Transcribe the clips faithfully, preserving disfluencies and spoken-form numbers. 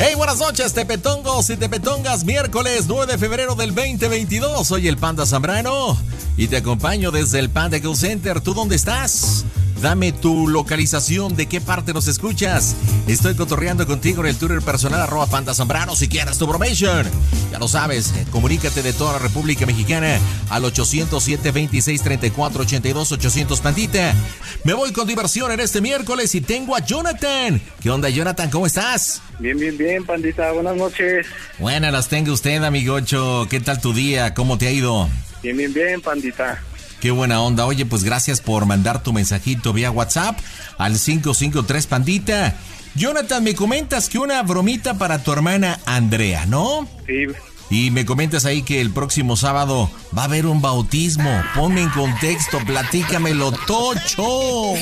Hey, buenas noches, tepetongos y tepetongas. Miércoles nueve de febrero del veinte veintidós. Soy el Panda Zambrano y te acompaño desde el Panda Call Center. ¿Tú dónde estás? Dame tu localización, de qué parte nos escuchas. Estoy cotorreando contigo en el Twitter personal, arroba Panda Zambrano, si quieres tu bromation. Ya lo sabes, comunícate de toda la República Mexicana al ochocientos siete, veintiséis, treinta y cuatro, ochenta y dos, ochocientos Pandita. Me voy con diversión en este miércoles y tengo a Jonathan. ¿Qué onda, Jonathan? ¿Cómo estás? Bien, bien, bien, Pandita. Buenas noches. Buenas las tenga usted, amigocho. ¿Qué tal tu día? ¿Cómo te ha ido? Bien, bien, bien, Pandita. Qué buena onda. Oye, pues gracias por mandar tu mensajito vía WhatsApp al cinco cinco tres Pandita. Jonathan, me comentas que una bromita para tu hermana Andrea, ¿no? Sí. Y me comentas ahí que el próximo sábado va a haber un bautismo. Ponme en contexto, platícamelo, tocho.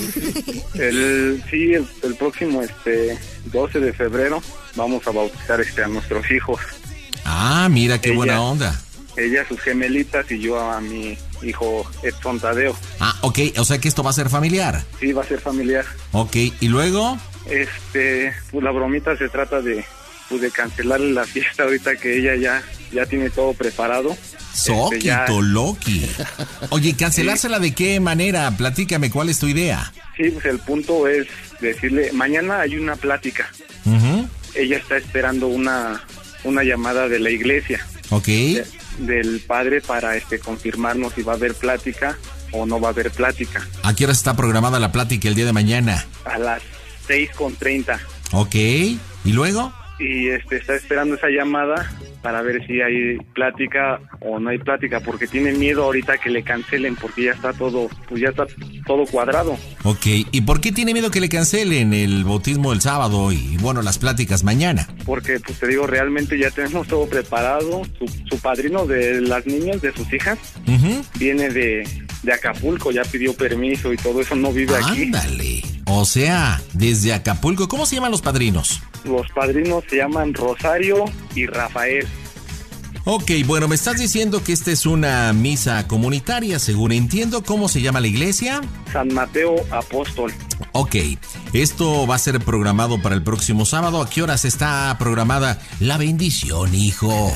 El, sí, el, el próximo este doce de febrero vamos a bautizar este a nuestros hijos. Ah, mira qué ella, buena onda. Ella, sus gemelitas y yo a mi hijo Edson Tadeo. Ah, ok, o sea que esto va a ser familiar. Sí, va a ser familiar. Ok, ¿y luego? Este, pues la bromita se trata de, pues, de cancelarle la fiesta ahorita que ella ya, ya tiene todo preparado. Soquito, este, ya... Loki. Oye, ¿cancelársela sí. De qué manera? Platícame, ¿cuál es tu idea? Sí, pues el punto es decirle, mañana hay una plática. Uh-huh. Ella está esperando una, una llamada de la iglesia. Ok. De, del padre para este confirmarnos si va a haber plática o no va a haber plática. ¿A qué hora está programada la plática el día de mañana? A las seis con treinta. Ok, ¿y luego? Y este está esperando esa llamada para ver si hay plática o no hay plática, porque tiene miedo ahorita que le cancelen, porque ya está todo, pues ya está todo cuadrado. Ok, ¿y por qué tiene miedo que le cancelen el bautismo el sábado y, bueno, las pláticas mañana? Porque, pues te digo, realmente ya tenemos todo preparado. Su, su padrino de las niñas, de sus hijas, uh-huh. viene de, de Acapulco, ya pidió permiso y todo eso, no vive aquí. Ándale, o sea, desde Acapulco. ¿Cómo se llaman los padrinos? Los padrinos se llaman Rosario y Rafael. Ok, bueno, me estás diciendo que esta es una misa comunitaria, según entiendo. ¿Cómo se llama la iglesia? San Mateo Apóstol. Ok, esto va a ser programado para el próximo sábado. ¿A qué horas está programada la bendición, hijo?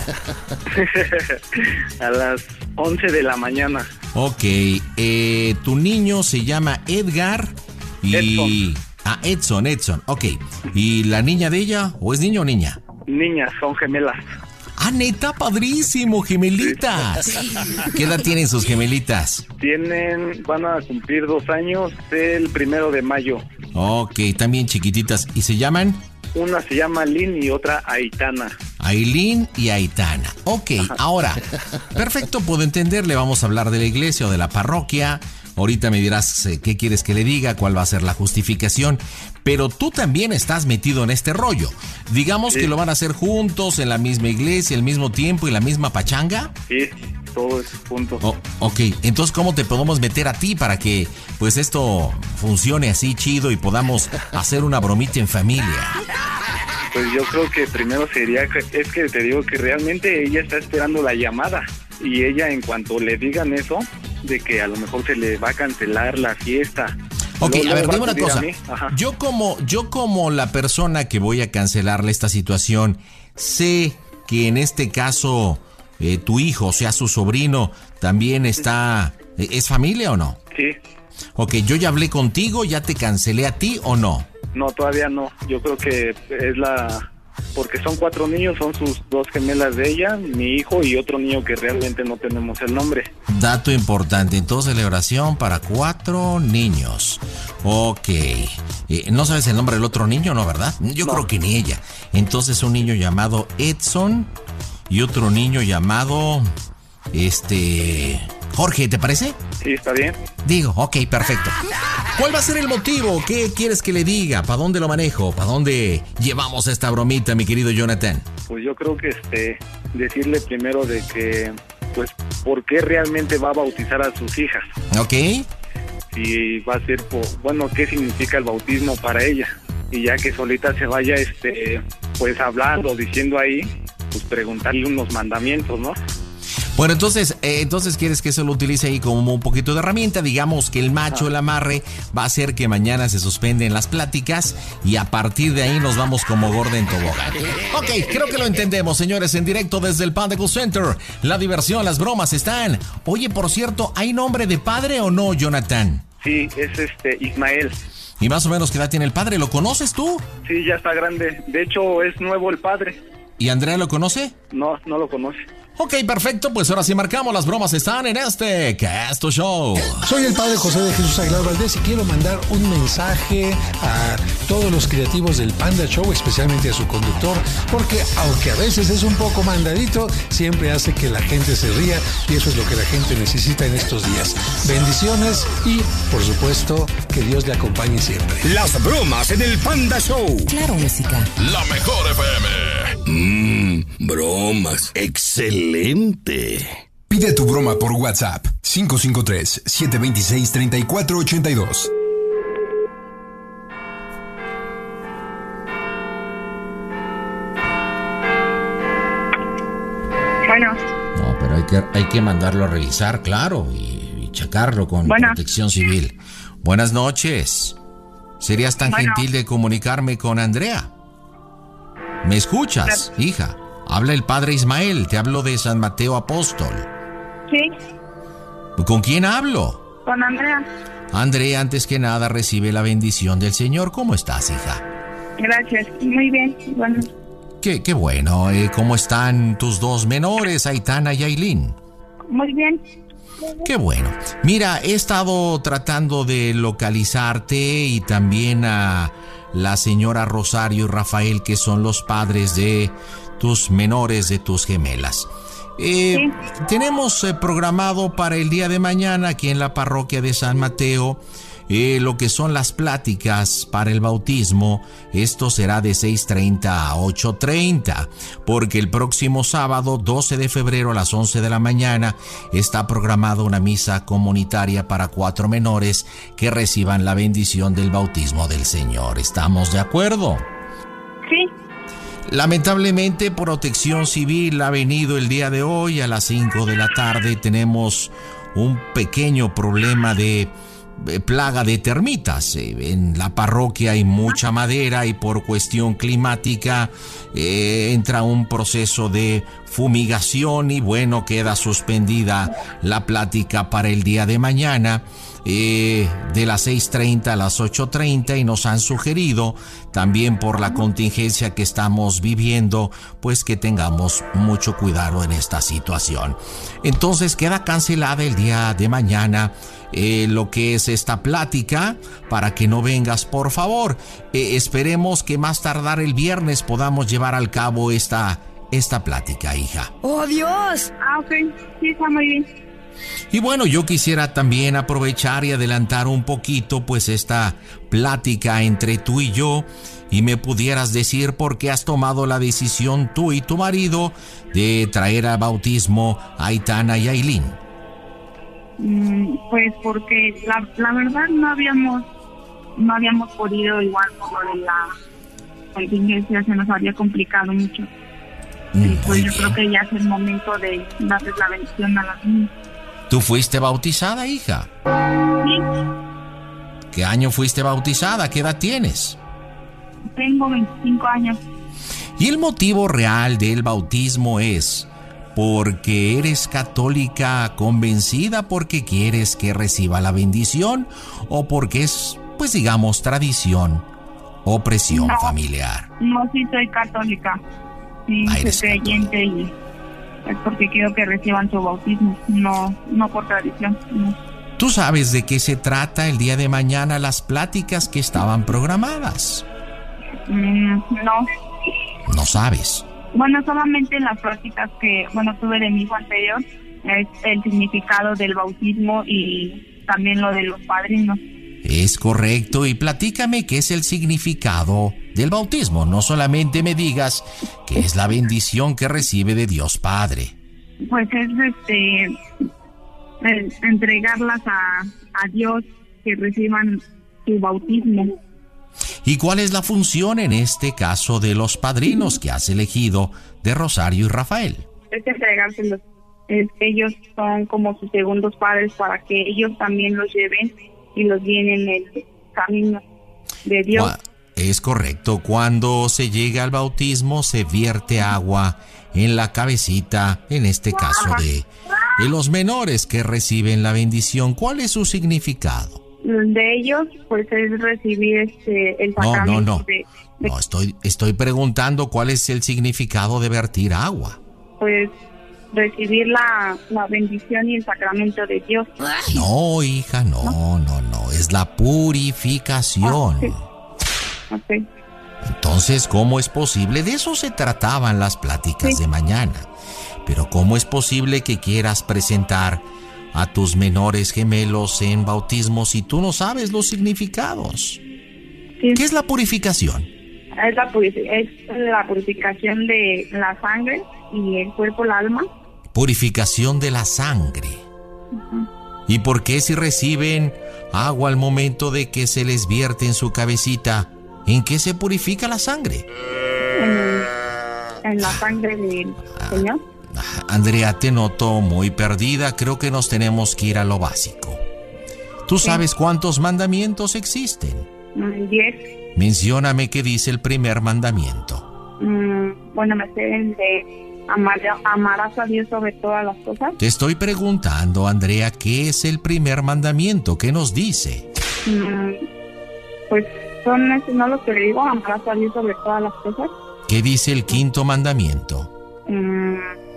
A las once de la mañana. Ok, eh, tu niño se llama Edgar y... Edson. Ah, Edson, Edson, ok. ¿Y la niña de ella? ¿O es niño o niña? Niñas, son gemelas. Ah, neta, padrísimo, gemelitas. Sí. ¿Qué edad tienen sus gemelitas? Tienen, van a cumplir dos años el primero de mayo. Ok, también chiquititas. ¿Y se llaman? Una se llama Lynn y otra Aitana. Ailín y Aitana. Ok, ahora, perfecto, puedo entenderle. Vamos a hablar de la iglesia o de la parroquia. Ahorita me dirás eh, qué quieres que le diga, cuál va a ser la justificación. Pero tú también estás metido en este rollo. Digamos sí. Que lo van a hacer juntos, en la misma iglesia, al mismo tiempo y la misma pachanga. Sí, todo es juntos. Oh, ok, entonces ¿cómo te podemos meter a ti para que pues esto funcione así chido y podamos hacer una bromita en familia? Pues yo creo que primero sería, es que te digo que realmente ella está esperando la llamada. Y ella, en cuanto le digan eso, de que a lo mejor se le va a cancelar la fiesta. Ok, luego, a ver, luego dime una cosa. Yo como, yo como la persona que voy a cancelarle esta situación, sé que en este caso eh, tu hijo, o sea, su sobrino, también está... Eh, ¿Es familia o no? Sí. Ok, yo ya hablé contigo, ¿ya te cancelé a ti o no? No, todavía no. Yo creo que es la... Porque son cuatro niños, son sus dos gemelas de ella, mi hijo y otro niño que realmente no tenemos el nombre. Dato importante, entonces celebración para cuatro niños. Ok, eh, ¿no sabes el nombre del otro niño, no, verdad? Yo no. Creo que ni ella. Entonces un niño llamado Edson y otro niño llamado... Este... Jorge, ¿te parece? Sí, está bien. Digo, ok, perfecto. ¿Cuál va a ser el motivo? ¿Qué quieres que le diga? ¿Para dónde lo manejo? ¿Para dónde llevamos esta bromita, mi querido Jonathan? Pues yo creo que este decirle primero de que, pues, ¿por qué realmente va a bautizar a sus hijas? Ok. Si va a ser, por, bueno, ¿qué significa el bautismo para ella? Y ya que solita se vaya, este, pues, hablando, diciendo ahí, pues, preguntarle unos mandamientos, ¿no? Bueno, entonces, eh, entonces quieres que se lo utilice ahí como un poquito de herramienta. Digamos que el macho, el amarre, va a hacer que mañana se suspenden las pláticas y a partir de ahí nos vamos como gorda en tobogán. Ok, creo que lo entendemos, señores, en directo desde el Panda Cool Center. La diversión, las bromas están. Oye, por cierto, ¿hay nombre de padre o no, Jonathan? Sí, es este Ismael. ¿Y más o menos qué edad tiene el padre? ¿Lo conoces tú? Sí, ya está grande. De hecho, es nuevo el padre. ¿Y Andrea lo conoce? No, no lo conoce. Ok, perfecto, pues ahora sí marcamos, las bromas están en este Casto Show. Soy el padre José de Jesús Aguilar Valdés y quiero mandar un mensaje a todos los creativos del Panda Show, especialmente a su conductor, porque aunque a veces es un poco mandadito, siempre hace que la gente se ría y eso es lo que la gente necesita en estos días. Bendiciones y, por supuesto, que Dios le acompañe siempre. Las bromas en el Panda Show. Claro, música. La mejor F M. Mmm, bromas. Excelente. Pide tu broma por WhatsApp cinco cinco tres, siete dos seis, tres cuatro ocho dos. Bueno. No, pero hay que, hay que mandarlo a revisar, claro, y, y checarlo con bueno. Protección Civil. Buenas noches. ¿Serías tan bueno. gentil de comunicarme con Andrea? ¿Me escuchas, Pero... hija? Habla el padre Ismael, te hablo de San Mateo Apóstol. Sí. ¿Con quién hablo? Con Andrea. Andrea, antes que nada, recibe la bendición del Señor. ¿Cómo estás, hija? Gracias. Muy bien. Bueno. Qué, qué bueno. Eh, ¿Cómo están tus dos menores, Aitana y Ailín? Muy bien. Qué bueno. Mira, he estado tratando de localizarte y también a la señora Rosario y Rafael, que son los padres de tus menores, de tus gemelas. Eh, sí. Tenemos eh, programado para el día de mañana aquí en la parroquia de San Mateo eh, lo que son las pláticas para el bautismo. Esto será de seis treinta a ocho treinta, porque el próximo sábado doce de febrero a las once de la mañana está programada una misa comunitaria para cuatro menores que reciban la bendición del bautismo del Señor. ¿Estamos de acuerdo? Sí. Lamentablemente, Protección Civil ha venido el día de hoy a las cinco de la tarde. Tenemos un pequeño problema de plaga de termitas. En la parroquia hay mucha madera y por cuestión climática eh, entra un proceso de fumigación y bueno, queda suspendida la plática para el día de mañana. Eh, de las seis treinta a las ocho treinta y nos han sugerido también por la contingencia que estamos viviendo, pues que tengamos mucho cuidado en esta situación. Entonces queda cancelada el día de mañana eh, lo que es esta plática para que no vengas, por favor. Eh, esperemos que más tardar el viernes podamos llevar al cabo esta, esta plática, hija. ¡Oh, Dios! Ah, ok. Sí, está muy bien. Y bueno, yo quisiera también aprovechar y adelantar un poquito pues esta plática entre tú y yo, y me pudieras decir por qué has tomado la decisión tú y tu marido de traer al bautismo a Aitana y Ailín. Mm, pues porque la, la verdad no habíamos no habíamos podido, igual por lo de la contingencia se nos había complicado mucho. Mm, y pues yo bien. creo que ya es el momento de darles la bendición a las niñas. ¿Tú fuiste bautizada, hija? Sí, ¿Qué año fuiste bautizada? ¿Qué edad tienes? tengo veinticinco años. Y el motivo real del bautismo es porque eres católica convencida, porque quieres que reciba la bendición, o porque es, pues digamos, tradición o presión No. familiar. No, sí soy católica. Sí, Ah, soy eres creyente y es porque quiero que reciban su bautismo, no no por tradición. No. ¿Tú sabes de qué se trata el día de mañana las pláticas que estaban programadas? Mm, no. No sabes. Bueno, solamente en las prácticas que, bueno, tuve de mi hijo anterior, es el significado del bautismo y también lo de los padrinos. Es correcto, y platícame qué es el significado del bautismo. No solamente me digas que es la bendición que recibe de Dios Padre. Pues es este el entregarlas a, a Dios, que reciban su bautismo. ¿Y cuál es la función en este caso de los padrinos que has elegido de Rosario y Rafael? Es entregárselos, es que ellos son como sus segundos padres para que ellos también los lleven y los guíen en el camino de Dios. Es correcto, cuando se llega al bautismo se vierte agua en la cabecita, en este caso de, de los menores que reciben la bendición. ¿Cuál es su significado? De ellos, pues es recibir este, el sacramento. No, no, no. De, de, no estoy, estoy preguntando cuál es el significado de vertir agua. Pues recibir la, la bendición y el sacramento de Dios. No, hija, no, no, no. Es la purificación. Ah, sí. Okay. Entonces, ¿cómo es posible? De eso se trataban las pláticas sí. de mañana. Pero ¿cómo es posible que quieras presentar a tus menores gemelos en bautismo si tú no sabes los significados? Sí. ¿Qué es la purificación? Es la, purific- es la purificación de la sangre y el cuerpo, el alma. Purificación de la sangre. Uh-huh. ¿Y por qué si reciben agua al momento de que se les vierte en su cabecita, en qué se purifica la sangre? En, en la sangre del Señor. Andrea, te noto muy perdida. Creo que nos tenemos que ir a lo básico. ¿Tú sí. sabes cuántos mandamientos existen? Diez. Mencióname qué dice el primer mandamiento. Mm, bueno, me sé el de amar, amarás a Dios sobre todas las cosas. Te estoy preguntando, Andrea, ¿qué es el primer mandamiento? ¿Qué nos dice? Mm, pues son no lo que le digo, amarás a Dios sobre todas las cosas. ¿Qué dice el quinto mandamiento? Mm,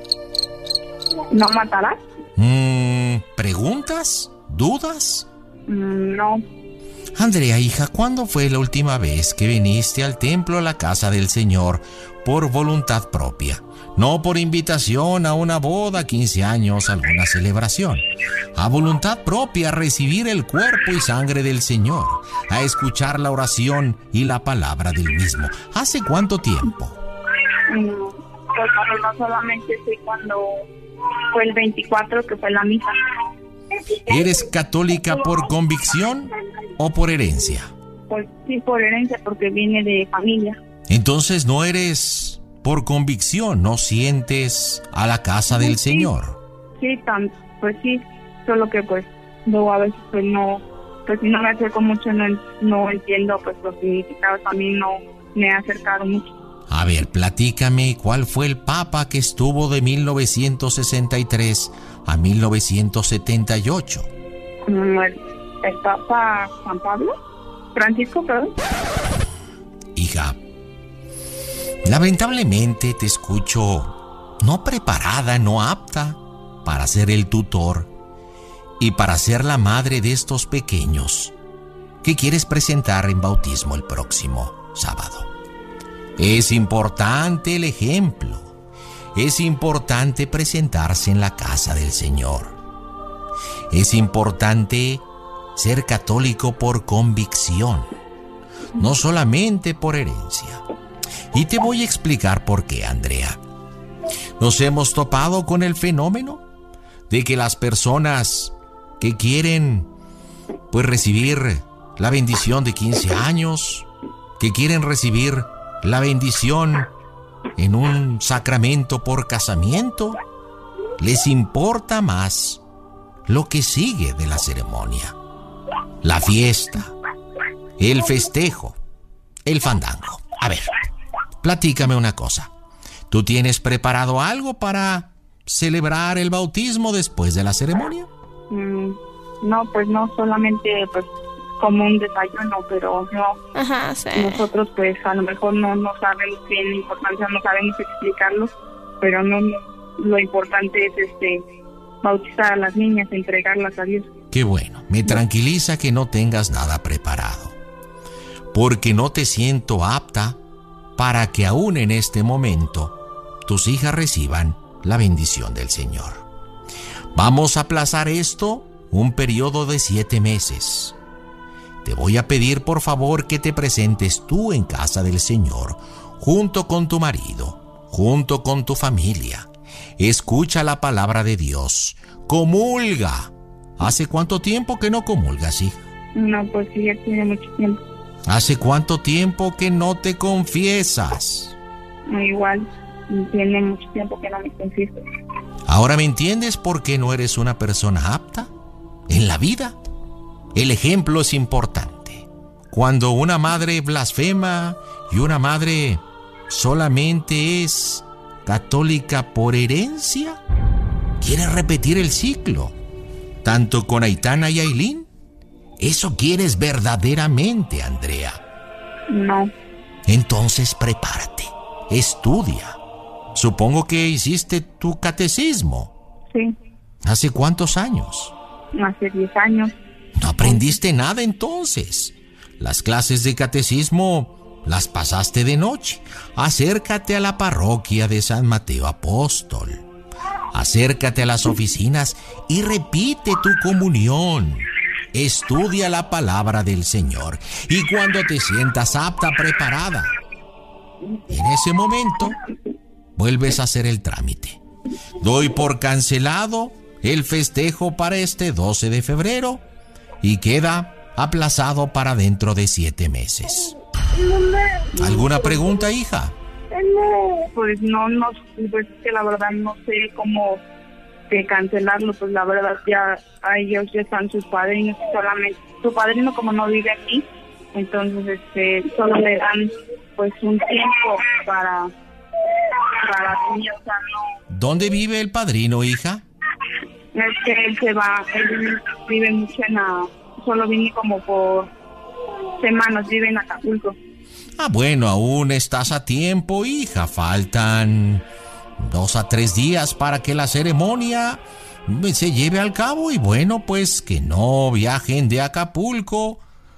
¿no matarás? Mm, ¿Preguntas? ¿Dudas? Mm, no. Andrea, hija, ¿cuándo fue la última vez que viniste al templo, a la casa del Señor, por voluntad propia? No por invitación a una boda, quince años, alguna celebración. A voluntad propia, a recibir el cuerpo y sangre del Señor, a escuchar la oración y la palabra del mismo. ¿Hace cuánto tiempo? Mm, pues no solamente sé cuando fue el veinticuatro, que fue la misa. ¿Eres católica por convicción o por herencia? Pues sí, por herencia, porque viene de familia. Entonces no eres por convicción, no sientes a la casa del sí, Señor. Sí, tan, pues sí, solo que pues luego a veces pues no, pues si no me acerco mucho, no, no entiendo pues los significados, a mí no me he acercado mucho. A ver, platícame, ¿cuál fue el papa que estuvo de mil novecientos sesenta y tres a mil novecientos setenta y ocho? El, el Papa Juan Pablo, Francisco, perdón. Hija, lamentablemente te escucho no preparada, no apta para ser el tutor y para ser la madre de estos pequeños que quieres presentar en bautismo el próximo sábado. Es importante el ejemplo, es importante presentarse en la casa del Señor. Es importante ser católico por convicción, no solamente por herencia. Y te voy a explicar por qué, Andrea. Nos hemos topado con el fenómeno de que las personas que quieren pues recibir la bendición de quince años, que quieren recibir la bendición en un sacramento por casamiento, les importa más lo que sigue de la ceremonia, la fiesta, el festejo, el fandango. A ver, platícame una cosa. ¿Tú tienes preparado algo para celebrar el bautismo después de la ceremonia? Mm, no, pues no, solamente pues como un desayuno, pero no. Ajá, sí. Nosotros pues a lo mejor no, no sabemos bien la importancia, no sabemos explicarlo, pero no, no lo importante es este bautizar a las niñas, entregarlas a Dios. Qué bueno, me tranquiliza que no tengas nada preparado, porque no te siento apta para que aún en este momento tus hijas reciban la bendición del Señor. Vamos a aplazar esto un periodo de siete meses. Te voy a pedir por favor que te presentes tú en casa del Señor, junto con tu marido, junto con tu familia. Escucha la palabra de Dios, comulga. ¿Hace cuánto tiempo que no comulgas, hija? No, pues sí, ya tiene mucho tiempo. ¿Hace cuánto tiempo que no te confiesas? Igual, tiene mucho tiempo que no me confieso. ¿Ahora me entiendes por qué no eres una persona apta en la vida? El ejemplo es importante. Cuando una madre blasfema y una madre solamente es católica por herencia, quiere repetir el ciclo, tanto con Aitana y Ailín. ¿Eso quieres verdaderamente, Andrea? No. Entonces prepárate, estudia. Supongo que hiciste tu catecismo. Sí. ¿Hace cuántos años? Hace diez años. ¿No aprendiste nada entonces? Las clases de catecismo las pasaste de noche. Acércate a la parroquia de San Mateo Apóstol. Acércate a las oficinas y repite tu comunión. Estudia la palabra del Señor. Y cuando te sientas apta, preparada, en ese momento vuelves a hacer el trámite. Doy por cancelado el festejo para este doce de febrero y queda aplazado para dentro de siete meses. ¿Alguna pregunta, hija? Pues no, no, pues que la verdad no sé cómo que cancelarlo, pues la verdad ya a ellos ya están sus padrinos, solamente su padrino como no vive aquí, entonces este solo le dan pues un tiempo para para venir, o sea, no. ¿Dónde vive el padrino, hija? Es que él se va, él vive mucho en la, solo viene como por semanas, vive en Acapulco. Ah, bueno, aún estás a tiempo, hija. Faltan dos a tres días para que la ceremonia se lleve al cabo. Y bueno, pues que no viajen de Acapulco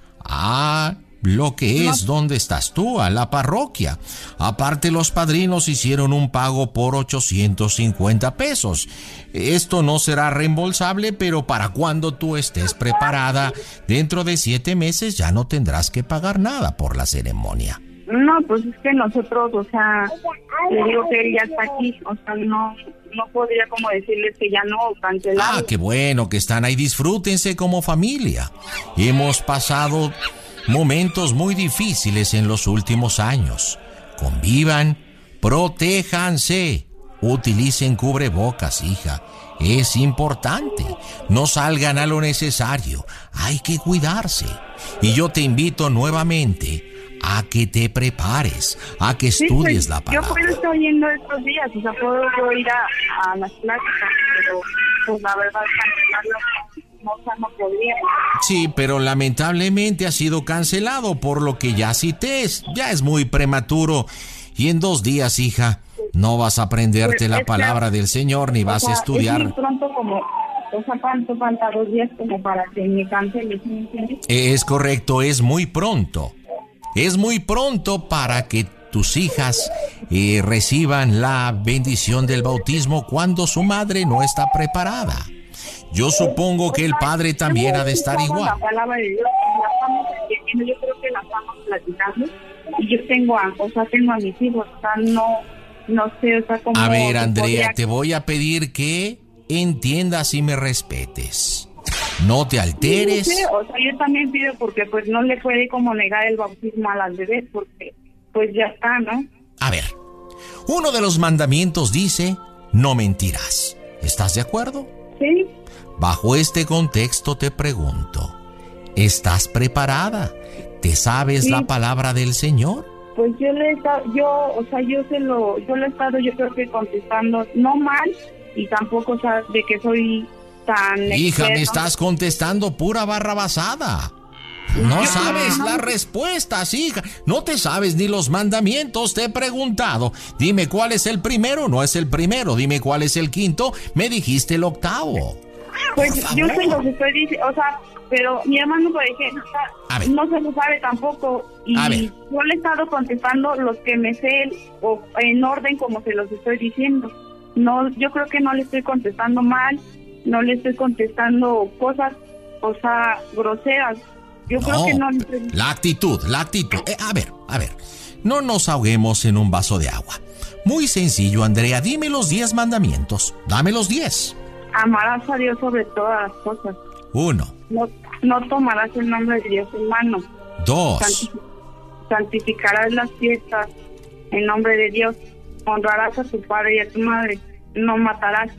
a lo que es donde estás tú, a la parroquia. Aparte, los padrinos hicieron un pago por ochocientos cincuenta pesos. Esto no será reembolsable, pero para cuando tú estés preparada, dentro de siete meses ya no tendrás que pagar nada por la ceremonia. No, pues es que nosotros, o sea, le digo que él ya está aquí, o sea, no, no podría como decirles que ya no, cancelar. Ah, qué bueno que están ahí, disfrútense como familia. Hemos pasado momentos muy difíciles en los últimos años. Convivan, protéjanse, utilicen cubrebocas, hija. Es importante. No salgan a lo necesario. Hay que cuidarse. Y yo te invito nuevamente a que te prepares, a que estudies sí, pues, la palabra. Yo puedo estar yendo estos días, o sea, puedo yo ir a, a las pláticas, pero pues la verdad cancelarlo no, o sea, no podría. Sí, pero lamentablemente ha sido cancelado por lo que ya cité. Ya es muy prematuro. Y en dos días, hija, no vas a aprenderte pues, la es palabra que, del Señor ni vas sea, a estudiar. Es muy pronto como, o sea, ¿cuánto falta? Dos días como para que me cancele, ¿sí me entiendes? Es correcto, es muy pronto. Es muy pronto para que tus hijas eh, reciban la bendición del bautismo cuando su madre no está preparada. Yo supongo que el padre también ha de estar igual. La palabra de Dios, la estamos entendiendo, yo creo que la estamos platicando. Y yo tengo a, o sea, tengo a mis hijos, o sea, no, no sé, o sea, cómo... A ver, Andrea, podría... te voy a pedir que entiendas y me respetes. No te alteres. Sí, sí, o sea, yo también pido porque pues no le puede como negar el bautismo a las bebés porque pues ya está, ¿no? A ver, uno de los mandamientos dice, no mentirás. ¿Estás de acuerdo? Sí. Bajo este contexto te pregunto, ¿estás preparada? ¿Te sabes sí. la palabra del Señor? Pues yo le he estado, yo, o sea, yo se lo, yo le he estado, yo creo que contestando, no mal, y tampoco, o sea, de que soy tan... Hija, experto. me estás contestando pura barrabasada. No yo sabes no. las respuestas, hija. No te sabes ni los mandamientos. Te he preguntado. Dime cuál es el primero. No es el primero. Dime cuál es el quinto. Me dijiste el octavo. Pues yo se los estoy diciendo, o sea, pero mi hermano, por ejemplo, o sea, no se lo sabe tampoco. Y yo le he estado contestando los que me sé o en orden como se los estoy diciendo. No, yo creo que no le estoy contestando mal. No le estoy contestando cosas, o sea, groseras. Yo no, creo que no. La actitud, la actitud. Eh, a ver, a ver. No nos ahoguemos en un vaso de agua. Muy sencillo, Andrea. Dime los diez mandamientos. Dame los diez. Amarás a Dios sobre todas las cosas. Uno. No, no tomarás el nombre de Dios en mano. Dos. Santi- santificarás las fiestas en nombre de Dios. Honrarás a tu padre y a tu madre. No matarás.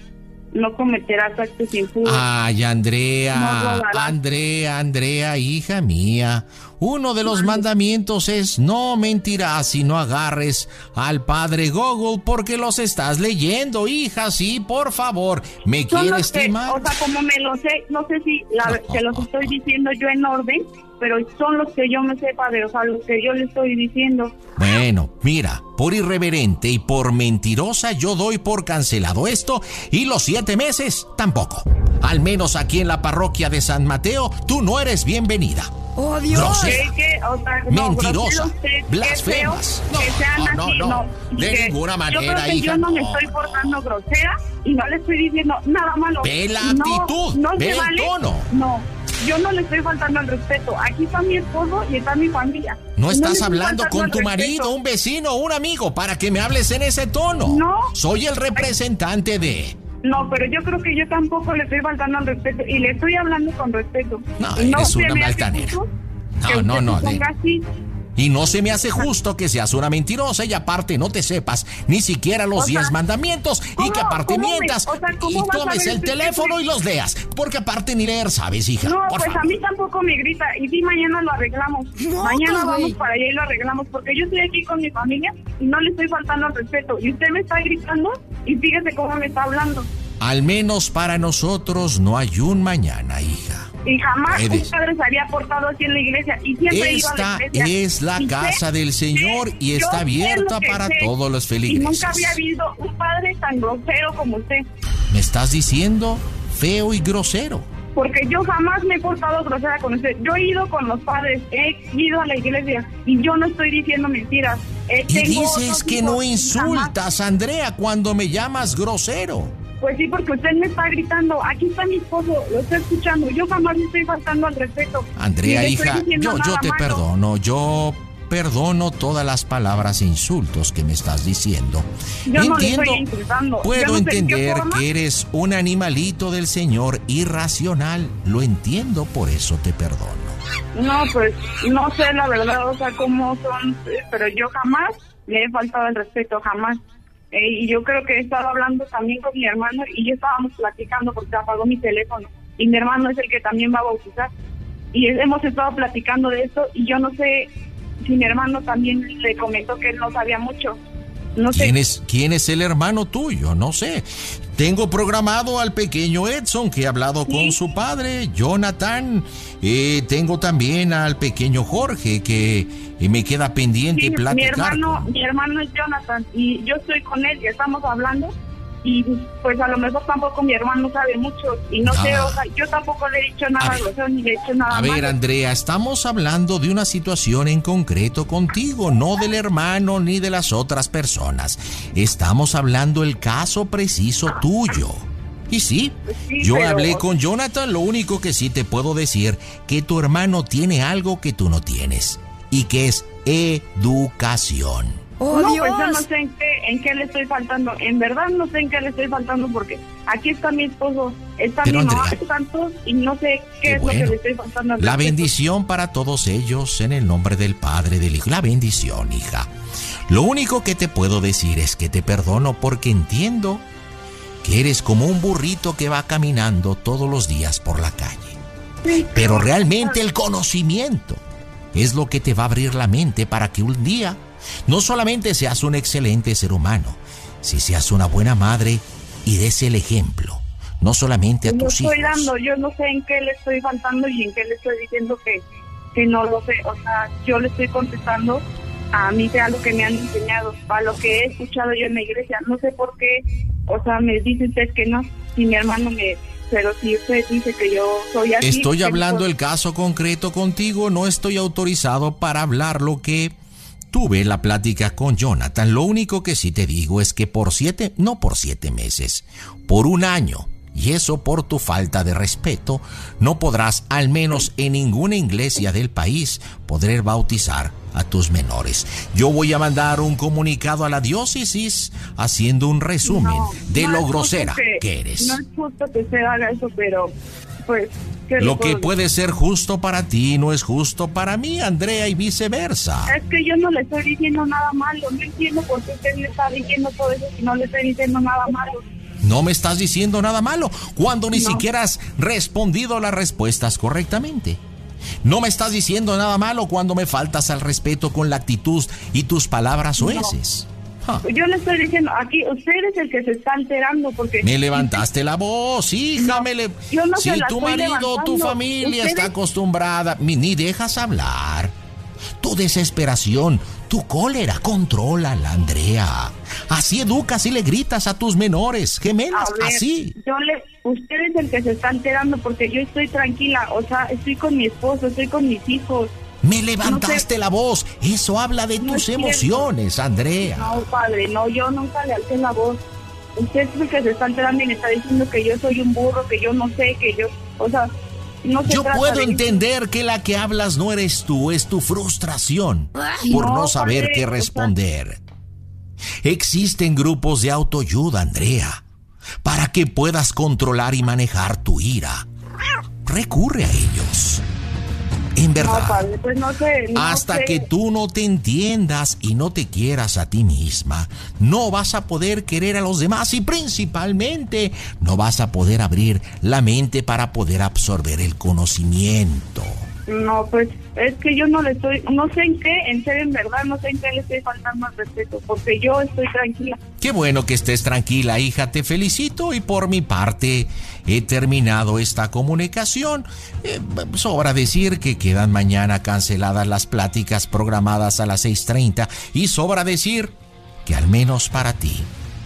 no cometerás actos impuros. Ay, Andrea, no Andrea, Andrea, hija mía. Uno de los mandamientos es no mentirás y no agarres al padre Google porque los estás leyendo, hija, sí, por favor. ¿Me Son quieres que, timar? O sea, como me lo sé, no sé si la, no, se los estoy diciendo yo en orden, pero son los que yo me sepa de, o sea, los que yo le estoy diciendo. Bueno, mira, por irreverente y por mentirosa yo doy por cancelado esto y los siete meses tampoco. Al menos aquí en la parroquia de San Mateo, tú no eres bienvenida. ¡Oh, Dios! Grosera, ¿Qué, o sea, no, mentirosa, usted, blasfemas. No, que sean no, así, no, no, no, de que ninguna manera, yo creo que hija. yo no me no, estoy no. portando grosera y no le estoy diciendo nada malo. Ve la no, actitud, no ve se el vale. tono. No, yo no le estoy faltando al respeto. Aquí está mi esposo y está mi familia. No estás le estoy hablando faltando con al tu respeto. marido, un vecino, un amigo, para que me hables en ese tono. No. Soy el representante de... No, pero yo creo que yo tampoco le estoy faltando al respeto y le estoy hablando con respeto. No, Y eres se una me hace altanera. justo No, que no, usted no, se ponga de- así. Y no se me hace justo que seas una mentirosa y aparte no te sepas ni siquiera los O sea, diez mandamientos y ¿cómo- que aparte cómo me- mientas o sea, y cómo vas a tomes ver el que teléfono estoy- y los leas. Porque aparte ni leer sabes, hija. No, por pues favor. a mí tampoco me grita. Y sí, mañana lo arreglamos. No, mañana pues, vamos güey. para allá y lo arreglamos. Porque yo estoy aquí con mi familia y no le estoy faltando al respeto. Y usted me está gritando y fíjese cómo me está hablando. Al menos para nosotros no hay un mañana, hija. Y jamás Puedes. un padre se había portado así en la iglesia. Y siempre he ido a Esta la iglesia. es la Y casa sé- del Señor sé- y yo está sé abierta lo que para sé. todos los Y feligreses. nunca había habido un padre tan grosero como usted. Me estás diciendo feo y grosero. Porque yo jamás me he portado grosera con usted. Yo he ido con los padres, he ido a la iglesia y yo no estoy diciendo mentiras. Eh, Y tengo dices otros que hijos no y insultas, Andrea, cuando me llamas grosero. jamás- Pues sí, porque usted me está gritando. Aquí está mi esposo, lo está escuchando. Yo jamás le estoy faltando al respeto. Andrea, Ni le estoy hija, diciendo yo, yo nada te malo. perdono, yo perdono todas las palabras e insultos que me estás diciendo. Yo no le Entiendo, estoy insultando. Yo puedo no sé en qué entender forma. que eres un animalito del Señor irracional, lo entiendo, por eso te perdono. No, pues no sé la verdad, o sea, cómo son, eh, pero yo jamás le he faltado el respeto, jamás. Eh, y yo creo que he estado hablando también con mi hermano y yo estábamos platicando porque apagó mi teléfono. Y mi hermano es el que también va a bautizar. Y hemos estado platicando de esto y yo no sé si mi hermano también le comentó que él no sabía mucho. No sé. ¿Quién es, ¿Quién es el hermano tuyo? No sé. Tengo programado al pequeño Edson, que he hablado Sí. con su padre, Jonathan. Eh, tengo también al pequeño Jorge, que eh, me queda pendiente Sí, mi platicar. hermano, con- mi hermano es Jonathan y yo estoy con él y estamos hablando y pues a lo mejor tampoco mi hermano sabe mucho y no sé, Ah. o sea, yo tampoco le he dicho A nada ver. grosero ni le he dicho nada A ver, malo. Andrea, estamos hablando de una situación en concreto contigo, no del hermano ni de las otras personas. Estamos hablando el caso preciso tuyo. Y sí, Sí, yo pero- hablé con Jonathan, lo único que sí te puedo decir, que tu hermano tiene algo que tú no tienes, y que es educación. ¡Oh, no, Dios! pues yo no sé en qué, en qué le estoy faltando. En verdad no sé en qué le estoy faltando porque aquí está mi esposo, está Pero, mi mamá, Andrea, están todos y no sé qué, Qué es lo bueno. que le estoy faltando. al La respeto. bendición para todos ellos en el nombre del Padre, del Hijo. La bendición, hija. Lo único que te puedo decir es que te perdono porque entiendo que eres como un burrito que va caminando todos los días por la calle. Sí, Pero realmente el conocimiento es lo que te va a abrir la mente para que un día no solamente seas un excelente ser humano, si seas una buena madre y des el ejemplo, no solamente a Lo tus hijos. estoy dando, yo no sé en qué le estoy faltando y en qué le estoy diciendo que, que no lo sé. O sea, yo le estoy contestando a mí sea lo que me han enseñado, a lo que he escuchado yo en la iglesia. No sé por qué, o sea, me dice usted que no, si mi hermano me... Pero si usted dice que yo soy así... Estoy que hablando no- el caso concreto contigo, no estoy autorizado para hablar lo que tuve la plática con Jonathan. Lo único que sí te digo es que por siete, no por siete meses, por un año, y eso por tu falta de respeto, no podrás, al menos en ninguna iglesia del país, poder bautizar a tus menores. Yo voy a mandar un comunicado a la diócesis haciendo un resumen No, de no lo es justo grosera que eres. No es justo que se haga eso, pero pues... ¿qué le Lo que puedo puede ser justo para ti no es justo para mí, Andrea, y viceversa. decir? Es que yo no le estoy diciendo nada malo, no entiendo por qué usted le está diciendo todo eso si no le estoy diciendo nada malo. No me estás diciendo nada malo cuando ni No. siquiera has respondido las respuestas correctamente. No me estás diciendo nada malo cuando me faltas al respeto con la actitud y tus palabras soeces. Ah. Yo le estoy diciendo, aquí usted es el que se está alterando porque... Me levantaste la voz, hija, No, me le... yo no si se la tu estoy marido, tu levantando. familia Ustedes- está acostumbrada, ni ni dejas hablar. Tu desesperación, tu cólera, contrólala, Andrea. Así educas y le gritas a tus menores, gemelas, A ver, así. yo le, usted es el que se está alterando porque yo estoy tranquila, o sea, estoy con mi esposo, estoy con mis hijos. Me levantaste No sé. la voz, eso habla de No tus es cierto. emociones, Andrea. No, padre, no, yo nunca le alcé la voz. Usted es el que se está alterando y me está diciendo que yo soy un burro, que yo no sé, que yo, o sea, no se Yo trata puedo de eso. entender que la que hablas no eres tú, es tu frustración por no, no, saber padre, qué o sea- responder. Existen grupos de autoayuda, Andrea, para que puedas controlar y manejar tu ira. Recurre a ellos. En verdad. No, padre, pues no sé. No Hasta sé. que tú no te entiendas y no te quieras a ti misma, no vas a poder querer a los demás y principalmente no vas a poder abrir la mente para poder absorber el conocimiento. No, pues es que yo no le estoy, no sé en qué, en serio, en verdad, no sé en qué le estoy faltando al respeto, porque yo estoy tranquila. Qué bueno que estés tranquila, hija, te felicito y por mi parte he terminado esta comunicación. Eh, sobra decir que quedan mañana canceladas las pláticas programadas a las seis treinta y sobra decir que al menos para ti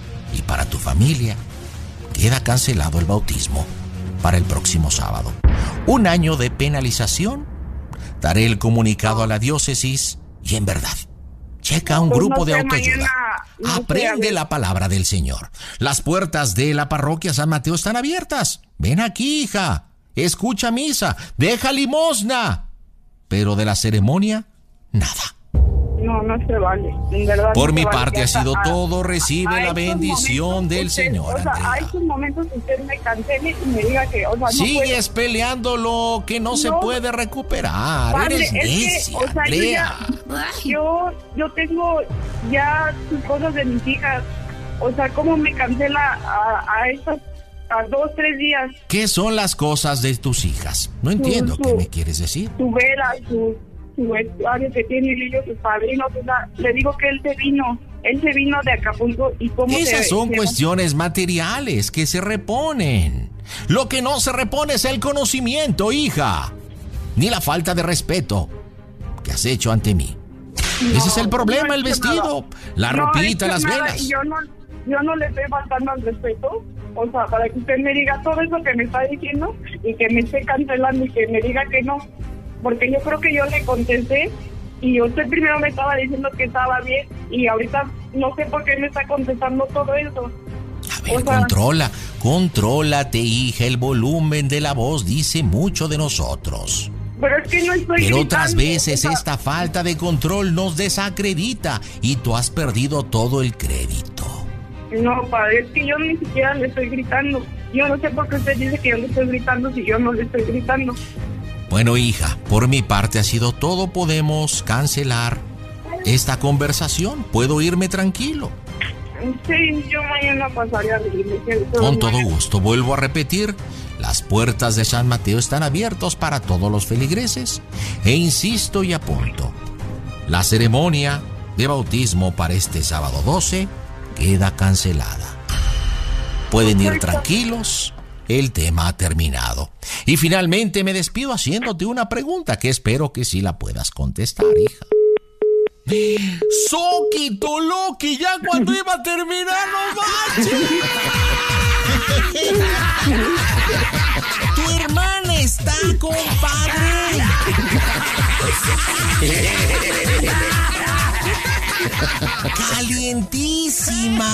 y para tu familia queda cancelado el bautismo para el próximo sábado. Un año de penalización. Daré el comunicado a la diócesis y en verdad, checa un Pues grupo no de sé, autoayuda. mañana, no sé, a Aprende ver. la palabra del Señor. Las puertas de la parroquia San Mateo están abiertas. Ven aquí, hija. Escucha misa. Deja limosna. Pero de la ceremonia, nada. No, no se vale, en verdad. Por no mi se vale. parte Ya ha sido está. todo. A- Recibe a la estos bendición momentos del usted- Señor, O sea, a Andrea. estos momentos usted me cancele y me diga que, o sea, no Sigues puedo. peleando lo que no, se No. puede recuperar. Padre, Eres es que, necia, o sea, yo Andrea. ya- Yo, yo tengo ya sus cosas de mis hijas. O sea, ¿cómo me cancela a, a estas, a dos, tres días? ¿Qué son las cosas de tus hijas? No entiendo su- qué me quieres decir. Su vela, su, su vestuario que tiene ellos, sus padrinos. O sea, le digo que él se vino. Él se vino de Acapulco y cómo Esas se- son se- cuestiones materiales que se reponen. Lo que no se repone es el conocimiento, hija. Ni la falta de respeto que has hecho ante mí. No, Ese es el problema, no he el hecho vestido, nada. la No he ropita, hecho las nada velas. y Yo no, yo no le estoy faltando al respeto. O sea, para que usted me diga todo eso que me está diciendo y que me esté cancelando y que me diga que no. Porque yo creo que yo le contesté y usted primero me estaba diciendo que estaba bien y ahorita no sé por qué me está contestando todo eso. A ver, o sea- controla, contrólate, hija. El volumen de la voz dice mucho de nosotros. Pero es que no estoy Pero otras gritando, veces o sea, esta falta de control nos desacredita y tú has perdido todo el crédito. No, padre, es que yo ni siquiera le estoy gritando. Yo no sé por qué usted dice que yo le estoy gritando si yo no le estoy gritando. Bueno, hija, por mi parte ha sido todo. Podemos cancelar esta conversación. Puedo irme tranquilo. Sí, yo mañana pasaría a la iglesia. Con todo gusto. Vuelvo a repetir, las puertas de San Mateo están abiertas para todos los feligreses. E insisto y apunto, la ceremonia de bautismo para este sábado doce queda cancelada. Pueden ir tranquilos, el tema ha terminado. Y finalmente me despido haciéndote una pregunta que espero que sí la puedas contestar, hija. Soquito Loki, ya cuando iba a terminar, no manches. Tu hermana está, compadre. Calientísima.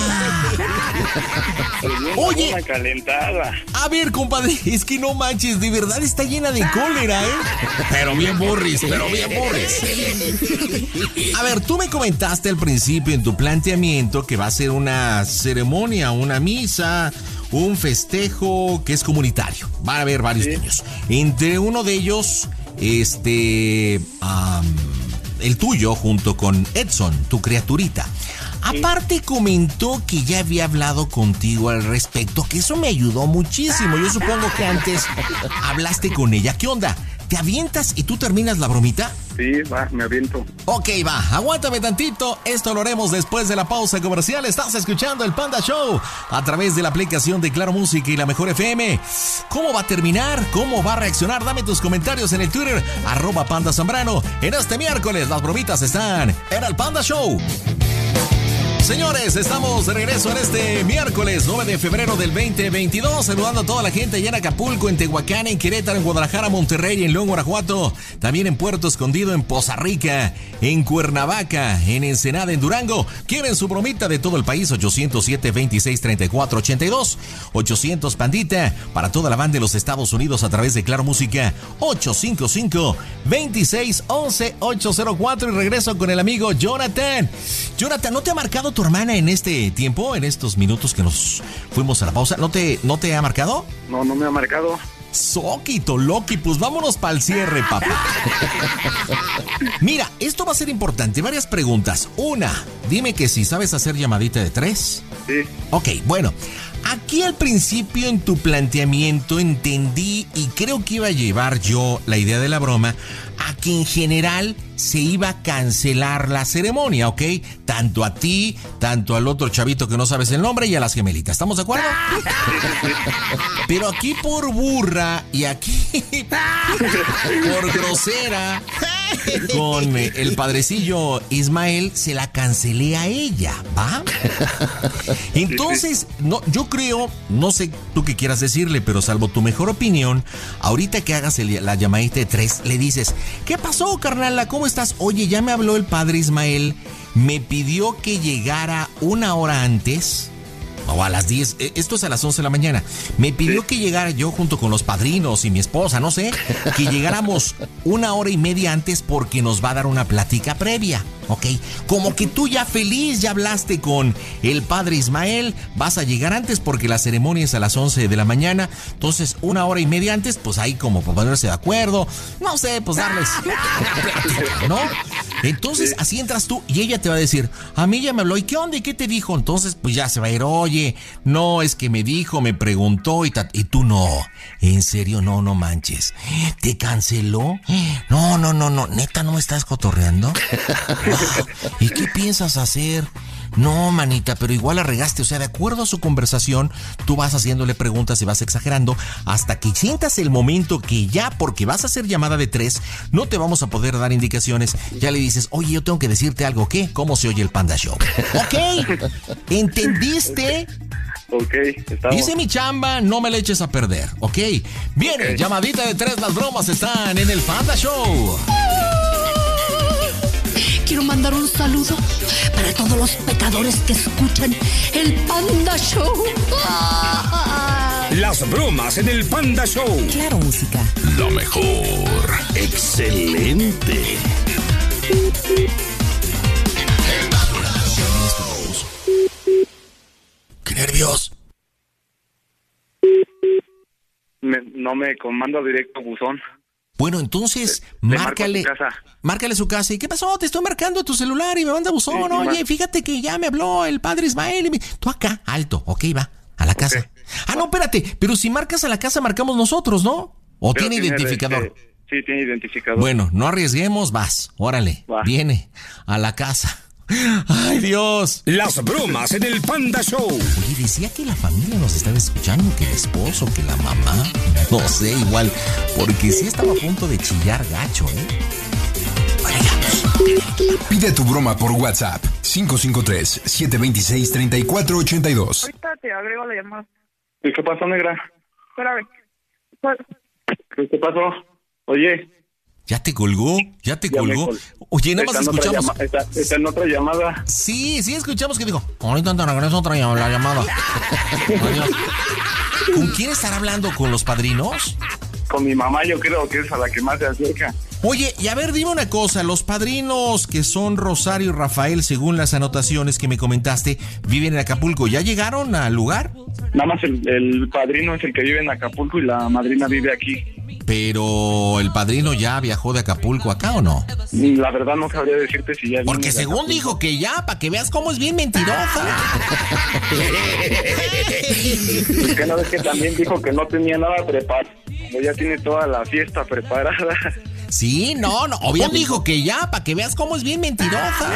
Oye, Una calentada. a ver, compadre, es que no manches, de verdad está llena de cólera, ¿eh? Pero bien Morris, pero bien Morris. A ver, tú me comentaste al principio en tu planteamiento que va a ser una ceremonia, una misa, un festejo que es comunitario. Van a haber varios Sí. niños. Entre uno de ellos, este, um, el tuyo junto con Edson, tu criaturita. Aparte comentó que ya había hablado contigo al respecto, que eso me ayudó muchísimo. Yo supongo que antes hablaste con ella. ¿Qué onda? ¿Te avientas y tú terminas la bromita? Sí, va, me aviento. Ok, va, aguántame tantito. Esto lo haremos después de la pausa comercial. Estás escuchando el Panda Show a través de la aplicación de Claro Música y la Mejor F M. ¿Cómo va a terminar? ¿Cómo va a reaccionar? Dame tus comentarios en el Twitter, arroba Panda Zambrano. En este miércoles las bromitas están en el Panda Show. Señores, estamos de regreso en este miércoles nueve de febrero del veinte veintidós, saludando a toda la gente allá en Acapulco, en Tehuacán, en Querétaro, en Guadalajara, Monterrey, en León, Guanajuato, también en Puerto Escondido, en Poza Rica, en Cuernavaca, en Ensenada, en Durango. ¿Quieren su bromita de todo el país? ochocientos siete, veintiséis, treinta y cuatro, ochenta y dos, ochocientos Pandita, para toda la banda de los Estados Unidos a través de Claro Música, ocho cinco cinco, veintiséis, once, ochocientos cuatro. Y regreso con el amigo Jonathan. Jonathan, ¿no te ha marcado tu hermana en este tiempo, en estos minutos que nos fuimos a la pausa? ¿No te, no te ha marcado? No, no me ha marcado. Soquito, Loki, pues vámonos para el cierre, papá. Mira, esto va a ser importante. Varias preguntas. Una, dime que si sabes hacer llamadita de tres. Sí. Ok, bueno. Aquí al principio en tu planteamiento entendí y creo que iba a llevar yo la idea de la broma a que en general se iba a cancelar la ceremonia, ¿ok? Tanto a ti, tanto al otro chavito que no sabes el nombre y a las gemelitas. ¿Estamos de acuerdo? Pero aquí por burra y aquí por grosera con el padrecillo Ismael se la cancelé a ella, ¿va? Entonces, no, yo creo, no sé tú qué quieras decirle, pero salvo tu mejor opinión, ahorita que hagas el, la llamadita de tres, le dices, ¿qué pasó, carnala? ¿Cómo estás? Oye, ya me habló el padre Ismael, me pidió que llegara una hora antes, o a las diez, esto es a las once de la mañana, me pidió sí. que llegara yo junto con los padrinos y mi esposa, no sé, que llegáramos una hora y media antes porque nos va a dar una plática previa, ¿ok? Como que tú ya feliz, ya hablaste con el padre Ismael, vas a llegar antes porque la ceremonia es a las once de la mañana, entonces una hora y media antes, pues ahí como para ponerse de acuerdo, no sé, pues darles, ¿no? Entonces así entras tú y ella te va a decir, a mí ya me habló, ¿y qué onda? ¿Y qué te dijo? Entonces pues ya se va a ir, oye, no, es que me dijo, me preguntó y, ta- y tú no, en serio, no, no manches, ¿te canceló? No, no, no, no, neta, ¿no me estás cotorreando? ¿Y qué piensas hacer? No, manita, pero igual la regaste. O sea, de acuerdo a su conversación, tú vas haciéndole preguntas y vas exagerando hasta que sientas el momento que ya, porque vas a hacer llamada de tres, no te vamos a poder dar indicaciones. Ya le dices, oye, yo tengo que decirte algo. ¿Qué? ¿Cómo se oye el Panda Show? ¿Ok? ¿Entendiste? Ok, estamos. Hice mi chamba, no me le eches a perder, ¿ok? Viene, okay. Llamadita de tres, las bromas están en el Panda Show. Quiero mandar un saludo para todos los pecadores que escuchan el Panda Show. Las bromas en el Panda Show. Claro, música. Lo mejor. Excelente. ¡Qué nervios! Me, no me comando directo a buzón. Bueno, entonces, Le márcale, marco a su casa. márcale su casa. ¿Y qué pasó? Te estoy marcando tu celular y me manda buzón. Sí, Oye, fíjate que ya me habló el padre Ismael. Y me... Tú acá, alto, ok, va, a la casa. Okay. Ah, no, espérate, pero si marcas a la casa, marcamos nosotros, ¿no? ¿O tiene, tiene identificador? Este, sí, tiene identificador. Bueno, no arriesguemos, vas, órale, va. Viene a la casa. ¡Ay, Dios! Las bromas en el Panda Show. Oye, decía que la familia nos estaba escuchando, que el esposo, que la mamá. No sé, igual, porque sí estaba a punto de chillar gacho, ¿eh? Oye, pide tu broma por WhatsApp. cinco cinco tres, siete dos seis, tres cuatro ocho dos. Ahorita te agrego la llamada. ¿Y qué pasó, negra? Espérame. ¿Qué te pasó? Oye. ¿Ya te colgó? ¿Ya te ya colgó? Col... Oye, nada más escuchamos... Llama... Está, está en otra llamada. Sí, sí escuchamos que dijo, ahorita te regreso otra llamada, la llamada. ¿Con quién estará hablando? ¿Con los padrinos? Con mi mamá, yo creo que es a la que más se acerca. Oye, y a ver, dime una cosa, los padrinos que son Rosario y Rafael, según las anotaciones que me comentaste, viven en Acapulco, ¿ya llegaron al lugar? Nada más el, el padrino es el que vive en Acapulco y la madrina vive aquí. Pero el padrino ya viajó de Acapulco acá, ¿o no? La verdad no sabría decirte si ya... Porque según dijo que ya, para que veas cómo es bien mentirosa. Es que no ves que también dijo que no tenía nada preparado. Ya tiene toda la fiesta preparada. Sí, no, no, obviamente dijo que ya, para que veas cómo es bien mentirosa.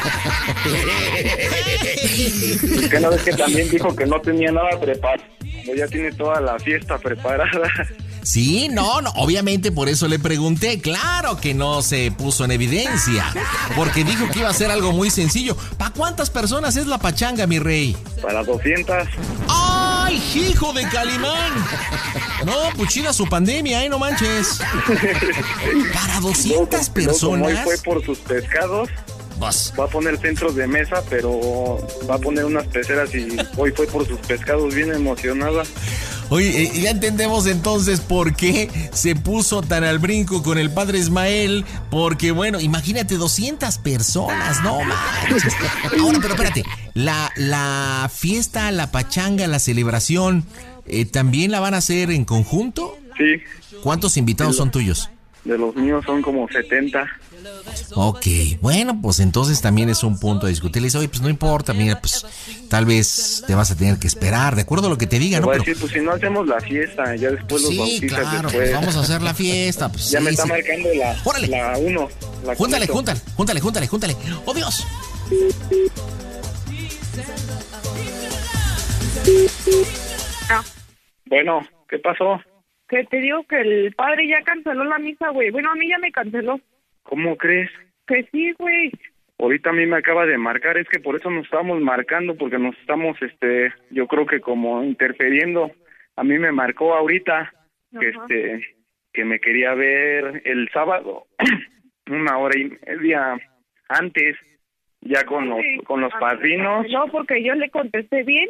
Es que no ves que también dijo que no tenía nada preparado. Ya tiene toda la fiesta preparada. Sí, no, no, obviamente por eso le pregunté, claro que no se puso en evidencia, porque dijo que iba a ser algo muy sencillo. ¿Para cuántas personas es la pachanga, mi rey? Para doscientas. ¡Ay, hijo de Calimán! No, pues chida su pandemia, ¿eh? No manches. Para doscientas personas. Como hoy fue por sus pescados, Vas. va a poner centros de mesa, pero va a poner unas peceras y hoy fue por sus pescados, bien emocionada. Oye, ya entendemos entonces por qué se puso tan al brinco con el padre Ismael, porque bueno, imagínate doscientas personas, no manches. Ahora, pero espérate, la, la fiesta, la pachanga, la celebración, eh, ¿también la van a hacer en conjunto? Sí. ¿Cuántos invitados son tuyos? De los míos son como setenta. Ok, bueno, pues entonces también es un punto a discutir. Le dice, oye, pues no importa, mira, pues tal vez te vas a tener que esperar, de acuerdo a lo que te diga, te ¿no? Voy Pero... a decir, pues si no hacemos la fiesta, ya después los sí, bautizas claro, después. Pues vamos a hacer la fiesta. Pues, ya sí, me está sí. marcando la, Órale. la uno. La Júntale, conecto. júntale, júntale, júntale, júntale. ¡Oh, Dios! No. Bueno, ¿qué pasó? Que te digo que el padre ya canceló la misa, güey. Bueno, a mí ya me canceló. ¿Cómo crees? Que sí, güey. Ahorita a mí me acaba de marcar, es que por eso nos estamos marcando, porque nos estamos, este, yo creo que como interfiriendo. A mí me marcó ahorita, que Ajá. este, que me quería ver el sábado, una hora y media antes, ya con los, Sí. con los Ah, padrinos. No, porque yo le contesté bien.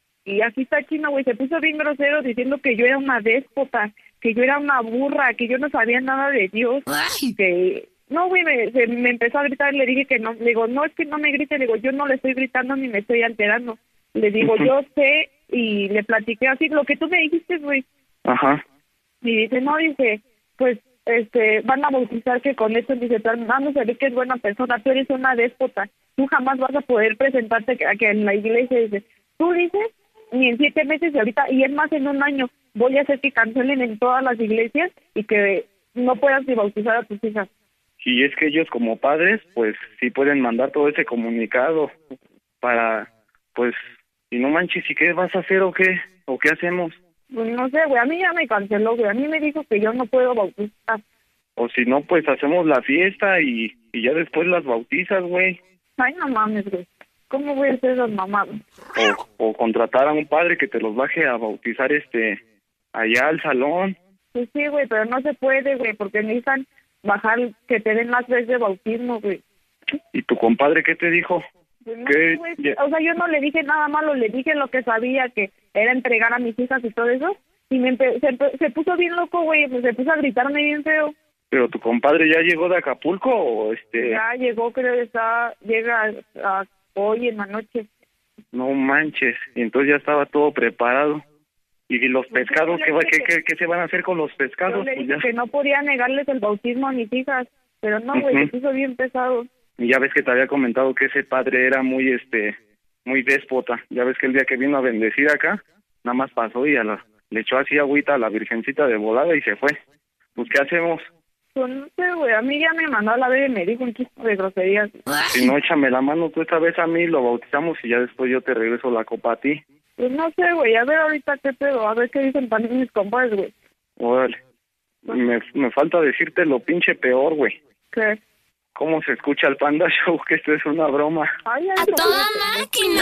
Y así está Chino, güey. Se puso bien grosero diciendo que yo era una déspota, que yo era una burra, que yo no sabía nada de Dios. Ay. Que... No, güey, me, se, me empezó a gritar, le dije que no. Le digo, no, es que no me grite. Le digo, yo no le estoy gritando ni me estoy alterando. Le digo, yo sé, y le platiqué así, lo que tú me dijiste, güey. Ajá. Y dice, no, dice, pues, este, van a bautizar que con esto, dice, vamos a ver que es buena persona, tú eres una déspota, tú jamás vas a poder presentarte a que en la iglesia, dice, tú dices, ni en siete meses y ahorita, y es más en un año, voy a hacer que cancelen en todas las iglesias y que no puedas ni bautizar a tus hijas. Y es que ellos como padres, pues sí pueden mandar todo ese comunicado para, pues, y no manches, ¿y qué vas a hacer o qué? ¿O qué hacemos? Pues no sé, güey, a mí ya me canceló, güey, a mí me dijo que yo no puedo bautizar. O si no, pues hacemos la fiesta y, y ya después las bautizas, güey. Ay, no mames, güey, ¿cómo voy a hacer esas mamadas? O, o contratar a un padre que te los baje a bautizar, este, allá al salón. Pues sí, güey, pero no se puede, güey, porque necesitan bajar, que te den las veces de bautismo, güey. ¿Y tu compadre qué te dijo? Pues no, ¿Qué? güey, Ya- o sea, yo no le dije nada malo, le dije lo que sabía, que era entregar a mis hijas y todo eso, y me empe- se, empe- se puso bien loco, güey, pues se puso a gritarme bien feo. ¿Pero tu compadre ya llegó de Acapulco o este...? Ya llegó, creo que está, llega a, a hoy en la noche. No manches, y entonces ya estaba todo preparado. ¿Y los Pues pescados? yo ¿Qué, le va- dije qué, qué, qué se van a hacer con los Yo pescados? le Pues dije ya. que no podía negarles el bautismo a mis hijas, pero no, güey, Ujú. se puso bien pesado. Y ya ves que te había comentado que ese padre era muy, este, muy déspota. Ya ves que el día que vino a bendecir acá, nada más pasó y a la, le echó así agüita a la virgencita de volada y se fue. Pues, ¿qué hacemos? Pues no sé, güey, a mí ya me mandó a la vez y me dijo un chiste de groserías. Si no, échame la mano tú esta vez a mí, lo bautizamos y ya después yo te regreso la copa a ti. Pues no sé, güey, a ver ahorita qué pedo, a ver qué dicen también mis compadres, güey. Órale. Me, me falta decirte lo pinche peor, güey. ¿Qué? ¿Cómo se escucha el Panda Show? Que esto es una broma. Ay, ay, ¡A no, toda güey. máquina!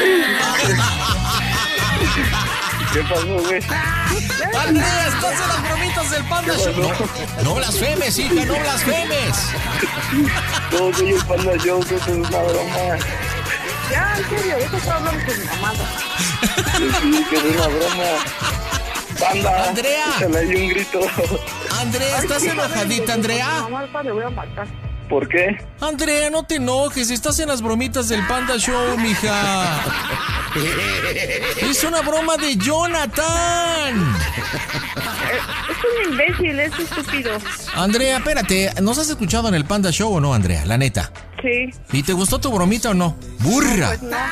¿Qué pasó, güey? ¡Ande, estás en las bromitas del Panda Show! No, no blasfemes, hija, no blasfemes. Todo soy el Panda Show, que esto es una broma. Ya, en serio, eso está hablando con mi mamá. Sí, que es una broma. Panda, Andrea. Se le dio un grito. Andrea, ¿estás enojadita, Andrea? Mamá, le voy a matar. ¿Por qué? Andrea, no te enojes, estás en las bromitas del Panda Show, mija. Es una broma de Jonathan. Es un imbécil, es estúpido. Andrea, espérate, ¿nos has escuchado en el Panda Show o no, Andrea? La neta. Sí. ¿Y te gustó tu bromita o no? ¡Burra! Pues no.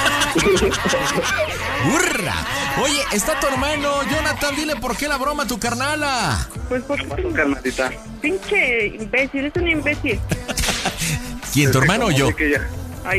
¡Burra! Oye, está tu hermano, Jonathan, dile por qué la broma a tu carnala. Pues porque ¿Qué pasó, carnalita? pinche imbécil, es un imbécil. ¿Quién, tu hermano o yo? Así que ya- Ay.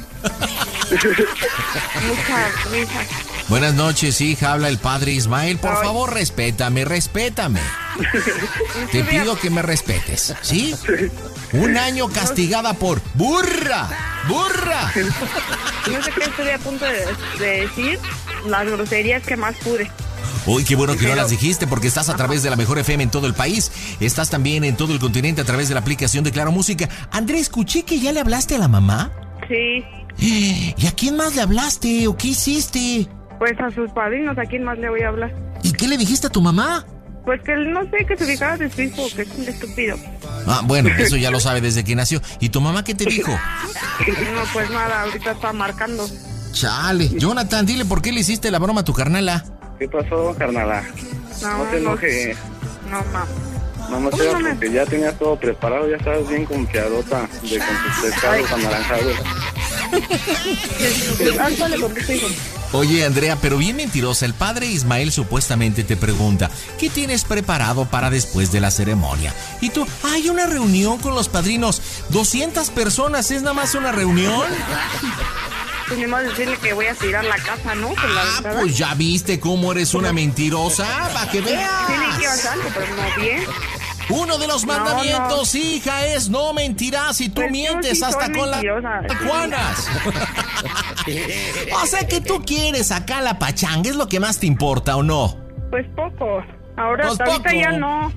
Mucha risa. Buenas noches, hija, habla el padre Ismael. Por Ay. favor, respétame, respétame. Te pido que me respetes, ¿sí? Un año castigada por burra, burra. No sé qué estoy a punto de, de decir, las groserías que más pude. Uy, qué bueno que no Pero- las dijiste porque estás a través de la Mejor F M en todo el país. Estás también en todo el continente a través de la aplicación de Claro Música. André, escuché que ya le hablaste a la mamá. Sí. ¿Y a quién más le hablaste o qué hiciste? Pues a sus padrinos, ¿a quién más le voy a hablar? ¿Y qué le dijiste a tu mamá? Pues que no sé, que se ubicaba de su hijo, que es un estúpido. Ah, bueno, eso ya lo sabe desde que nació. ¿Y tu mamá qué te dijo? No, pues nada, ahorita está marcando. Chale. Jonathan, dile por qué le hiciste la broma a tu carnala. ¿Qué pasó, carnala? No, No te enojes. No, mamá. No me ¿Cómo no me- porque ya tenías todo preparado, ya estabas bien confiadota de con tus pescados anaranjados. Ándale con tu hijo. Oye, Andrea, pero bien mentirosa, el padre Ismael supuestamente te pregunta, ¿qué tienes preparado para después de la ceremonia? Y tú, hay una reunión con los padrinos, doscientas personas, ¿es nada más una reunión? Pues ni más decirle que voy a tirar la casa, ¿no? Con la Ah, ventana. pues ya viste cómo eres una mentirosa, para que Tiene veas. que hacer algo, pero no bien. Uno de los No, mandamientos, hija, es no mentirás y tú Pues yo mientes sí hasta soy con las mentirosa. Juanas. O sea que tú quieres acá la pachanga, ¿es lo que más te importa o no? Pues poco. Ahora, Pues hasta ahorita poco. ya no.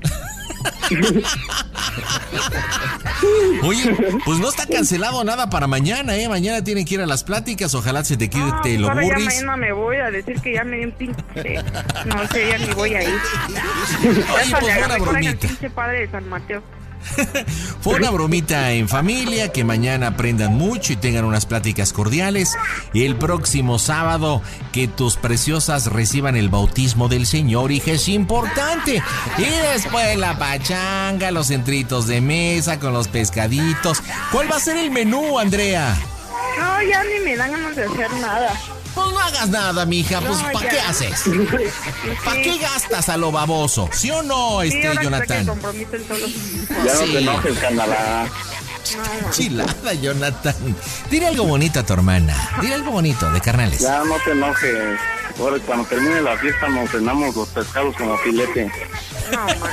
Oye, pues no está cancelado nada para mañana, ¿eh? Mañana tienen que ir a las pláticas, ojalá se te quite No, lo ahora ya burris. mañana me voy a decir que ya me dio un pinche. No sé, ya ni voy a ir. Oye, Ya pues le fue una agarré coraje al bromita. pinche padre de San Mateo. Fue una bromita en familia, que mañana aprendan mucho y tengan unas pláticas cordiales. Y el próximo sábado, que tus preciosas reciban el bautismo del Señor, hija, es importante. Y después la pachanga, los centritos de mesa con los pescaditos. ¿Cuál va a ser el menú, Andrea? No, ya ni me dan ganas de hacer nada. Pues no hagas nada, mija, pues No, ¿para ya. qué haces? ¿Para Sí. qué gastas a lo baboso? ¿Sí o no, Sí, este ahora que Jonathan? se comprometen solo. Ya no Sí. te enojes, carnala. No, Chilada, Jonathan. Dile algo bonito a tu hermana. Dile algo bonito de carnales. Ya no te enojes. Ahora cuando termine la fiesta nos cenamos los pescados como filete. no, man.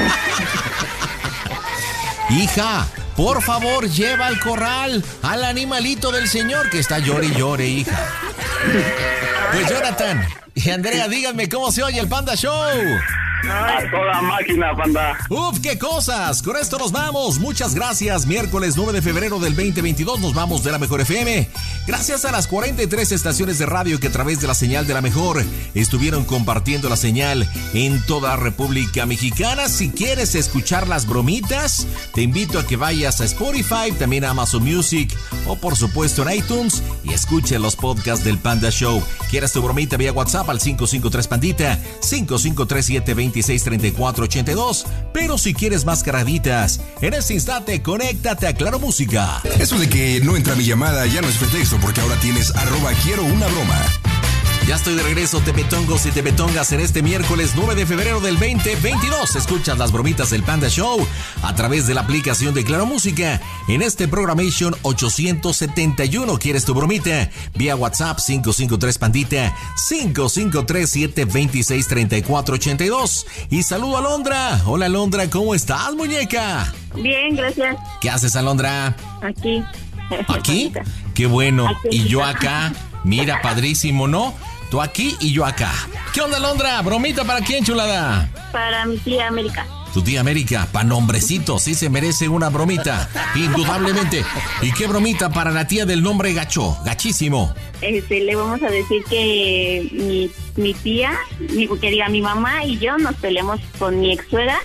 Hija, por favor, lleva al corral al animalito del Señor que está llore y llore, hija. Pues Jonathan y Andrea, díganme cómo se oye el Panda Show. A toda máquina, panda. Uf, qué cosas. Con esto nos vamos. Muchas gracias. Miércoles nueve de febrero del veinte veintidós nos vamos de la Mejor F M. Gracias a las cuarenta y tres estaciones de radio que a través de la señal de la Mejor estuvieron compartiendo la señal en toda la República Mexicana. Si quieres escuchar las bromitas, te invito a que vayas a Spotify, también a Amazon Music o por supuesto en iTunes y escuche los podcasts del Panda Show. ¿Quieres tu bromita vía WhatsApp al cinco cinco tres Pandita? cinco cinco tres siete dos seis tres cuatro ocho dos. Pero si quieres más caraditas, en este instante conéctate a Claro Música. Eso de que no entra mi llamada ya no es pretexto, porque ahora tienes arroba quiero una broma. Ya estoy de regreso, tepetongos y tepetongas, en este miércoles nueve de febrero del veinte veintidós. Escuchas las bromitas del Panda Show a través de la aplicación de Claro Música. En este Programation ochocientos setenta y uno, ¿quieres tu bromita? Vía WhatsApp cinco cinco tres Pandita, cinco cinco tres siete dos seis tres cuatro ocho dos. Y saludo a Alondra. Hola Alondra, ¿cómo estás, muñeca? Bien, gracias. ¿Qué haces, Alondra? Aquí. ¿Aquí? Qué bueno. Aquí. Y yo acá. Mira, padrísimo, ¿no? Tú aquí y yo acá. ¿Qué onda, Alondra? ¿Bromita para quién, chulada? Para mi tía América. Tu tía América, pa' nombrecito, sí se merece una bromita, indudablemente. ¿Y qué bromita para la tía del nombre gacho, gachísimo? Este, le vamos a decir que mi, mi tía, mi, que diga mi mamá y yo nos peleamos con mi ex suegra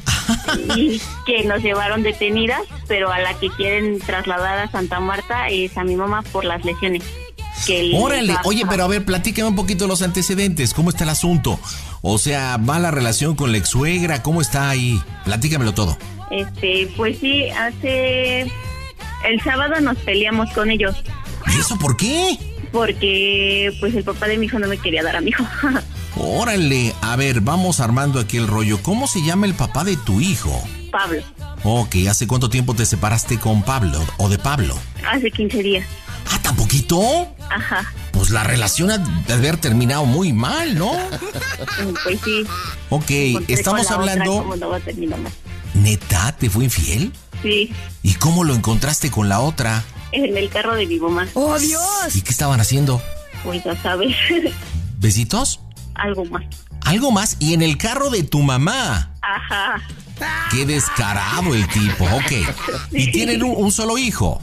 y que nos llevaron detenidas, pero a la que quieren trasladar a Santa Marta es a mi mamá por las lesiones. Que Órale, va, oye, pero a ver, platícame un poquito los antecedentes, ¿cómo está el asunto? O sea, ¿va la relación con la ex suegra? ¿Cómo está ahí? Platícamelo todo. Este, pues sí, hace... el sábado nos peleamos con ellos. ¿Y eso por qué? Porque, pues, el papá de mi hijo no me quería dar a mi hijo. Órale, a ver, vamos armando aquí el rollo. ¿Cómo se llama el papá de tu hijo? Pablo. Ok, ¿hace cuánto tiempo te separaste con Pablo o de Pablo? Hace quince días. ¿Ah, tan poquito? Ajá. Pues la relación ha de haber terminado muy mal, ¿no? Pues sí. Ok, estamos hablando... ¿Cómo no va a terminar mal? ¿Neta? ¿Te fue infiel? Sí. ¿Y cómo lo encontraste con la otra? En el carro de mi mamá. ¡Oh, Dios! ¿Y qué estaban haciendo? Pues ya sabes. ¿Besitos? Algo más. ¿Algo más? ¿Y en el carro de tu mamá? Ajá. ¡Qué descarado el tipo! Ok. ¿Y tienen un, un solo hijo?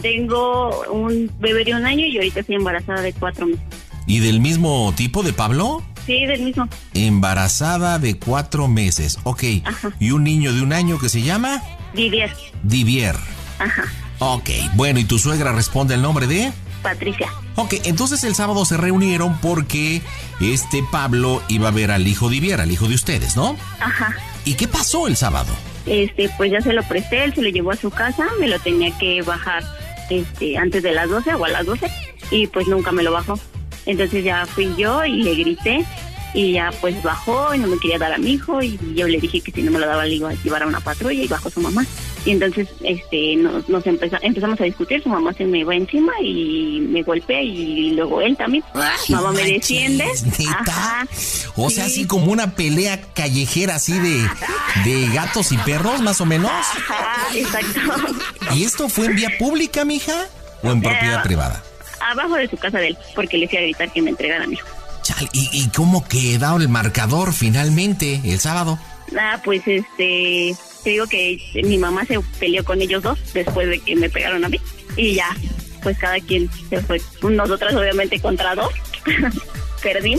Tengo un bebé de un año y ahorita estoy embarazada de cuatro meses. ¿Y del mismo tipo de Pablo? Sí, del mismo. Embarazada de cuatro meses. Ok. Ajá. ¿Y un niño de un año que se llama? Didier. Divier. Ajá. Ok. Bueno, ¿y tu suegra responde el nombre de? Patricia. Ok, entonces el sábado se reunieron porque este Pablo iba a ver al hijo Divier, al hijo de ustedes, ¿no? Ajá. ¿Y qué pasó el sábado? Este, pues ya se lo presté, él se lo llevó a su casa, me lo tenía que bajar este antes de las doce o a las doce y pues nunca me lo bajó. Entonces ya fui yo y le grité y ya pues bajó y no me quería dar a mi hijo y yo le dije que si no me lo daba le iba a llevar a una patrulla y bajó su mamá. Y entonces este nos, nos empezó, empezamos a discutir, su mamá se me va encima y me golpea y luego él también. Ay, mamá me manches, defiende. ¿neta? Ajá. O sea, sí. Así como una pelea callejera así de, de gatos y perros, más o menos. Ajá, exacto. ¿Y esto fue en vía pública, mija? ¿O en propiedad eh, privada? Abajo de su casa de él, porque le fui a gritar que me entregara a mi hijo. Chal, ¿y, y cómo quedó el marcador finalmente el sábado? Ah, pues este... te digo que mi mamá se peleó con ellos dos después de que me pegaron a mí. Y ya, pues cada quien se fue. Nosotras obviamente contra dos. Perdimos.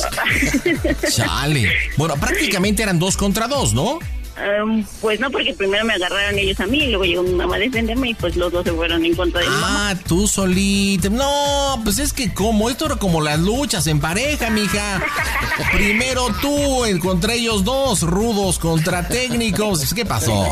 Chale. Bueno, prácticamente eran dos contra dos, ¿no? Um, pues no, porque primero me agarraron ellos a mí y luego llegó mi mamá a defenderme y pues los dos se fueron en contra de mi mamá. Ah, tú solita. No, pues es que como, esto era como las luchas en pareja, mija. Primero tú contra ellos dos, rudos contra técnicos. ¿Qué pasó?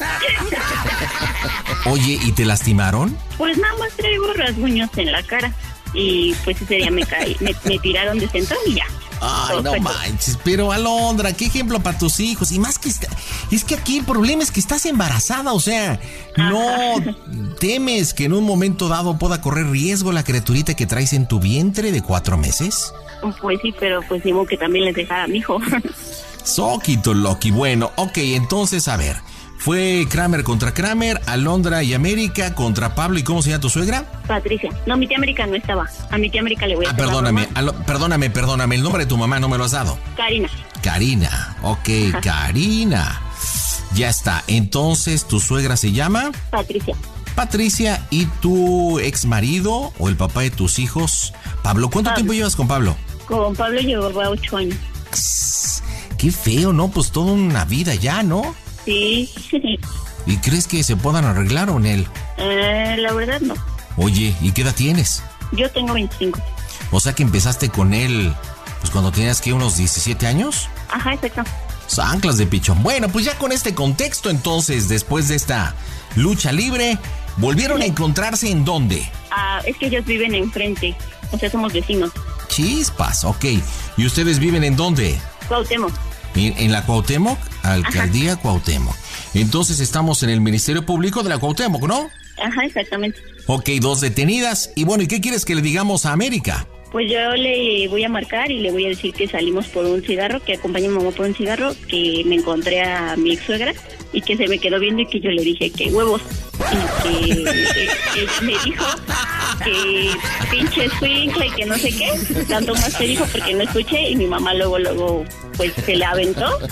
Oye, ¿y te lastimaron? Pues nada más traigo rasguños en la cara y pues ese día me caí, me, me tiraron de centro y ya. Ay, no manches, pero Alondra, qué ejemplo para tus hijos. Y más que está, es que aquí el problema es que estás embarazada, o sea, no temes que en un momento dado pueda correr riesgo la criaturita que traes en tu vientre de cuatro meses. Pues sí, pero pues digo que también les dejara a mi hijo. Soquito Loki, bueno, ok, entonces a ver. Fue Kramer contra Kramer, Alondra y América contra Pablo. ¿Y cómo se llama tu suegra? Patricia. No, mi tía América no estaba. A mi tía América le voy a Ah, perdóname, alo, perdóname, perdóname. El nombre de tu mamá no me lo has dado. Karina. Karina, ok, ajá. Karina. Ya está. Entonces, ¿tu suegra se llama? Patricia. Patricia, ¿y tu ex marido o el papá de tus hijos? Pablo, ¿cuánto Pablo. tiempo llevas con Pablo? Con Pablo llevaba ocho años. Qué feo, ¿no? Pues toda una vida ya, ¿no? Sí. ¿Y crees que se puedan arreglar o en él? Eh, la verdad no. Oye, ¿y qué edad tienes? Yo tengo veinticinco. O sea que empezaste con él, pues cuando tenías, ¿qué? ¿Unos diecisiete años? Ajá, exacto. Zanclas de pichón. Bueno, pues ya con este contexto entonces, después de esta lucha libre, ¿volvieron sí. a encontrarse en dónde? Ah, es que ellos viven enfrente, o sea, somos vecinos. Chispas, ok. ¿Y ustedes viven en dónde? Cuauhtémoc. En la Cuauhtémoc, Alcaldía Ajá. Cuauhtémoc. Entonces estamos en el Ministerio Público de la Cuauhtémoc, ¿no? Ajá, exactamente. Ok, dos detenidas. Y bueno, ¿y qué quieres que le digamos a América? Pues yo le voy a marcar y le voy a decir que salimos por un cigarro, que acompañé a mi mamá por un cigarro, que me encontré a mi ex suegra y que se me quedó viendo y que yo le dije que huevos. Y que, que ella me dijo que pinche escuincla y que no sé qué. Tanto más que dijo porque no escuché y mi mamá luego, luego, pues se le aventó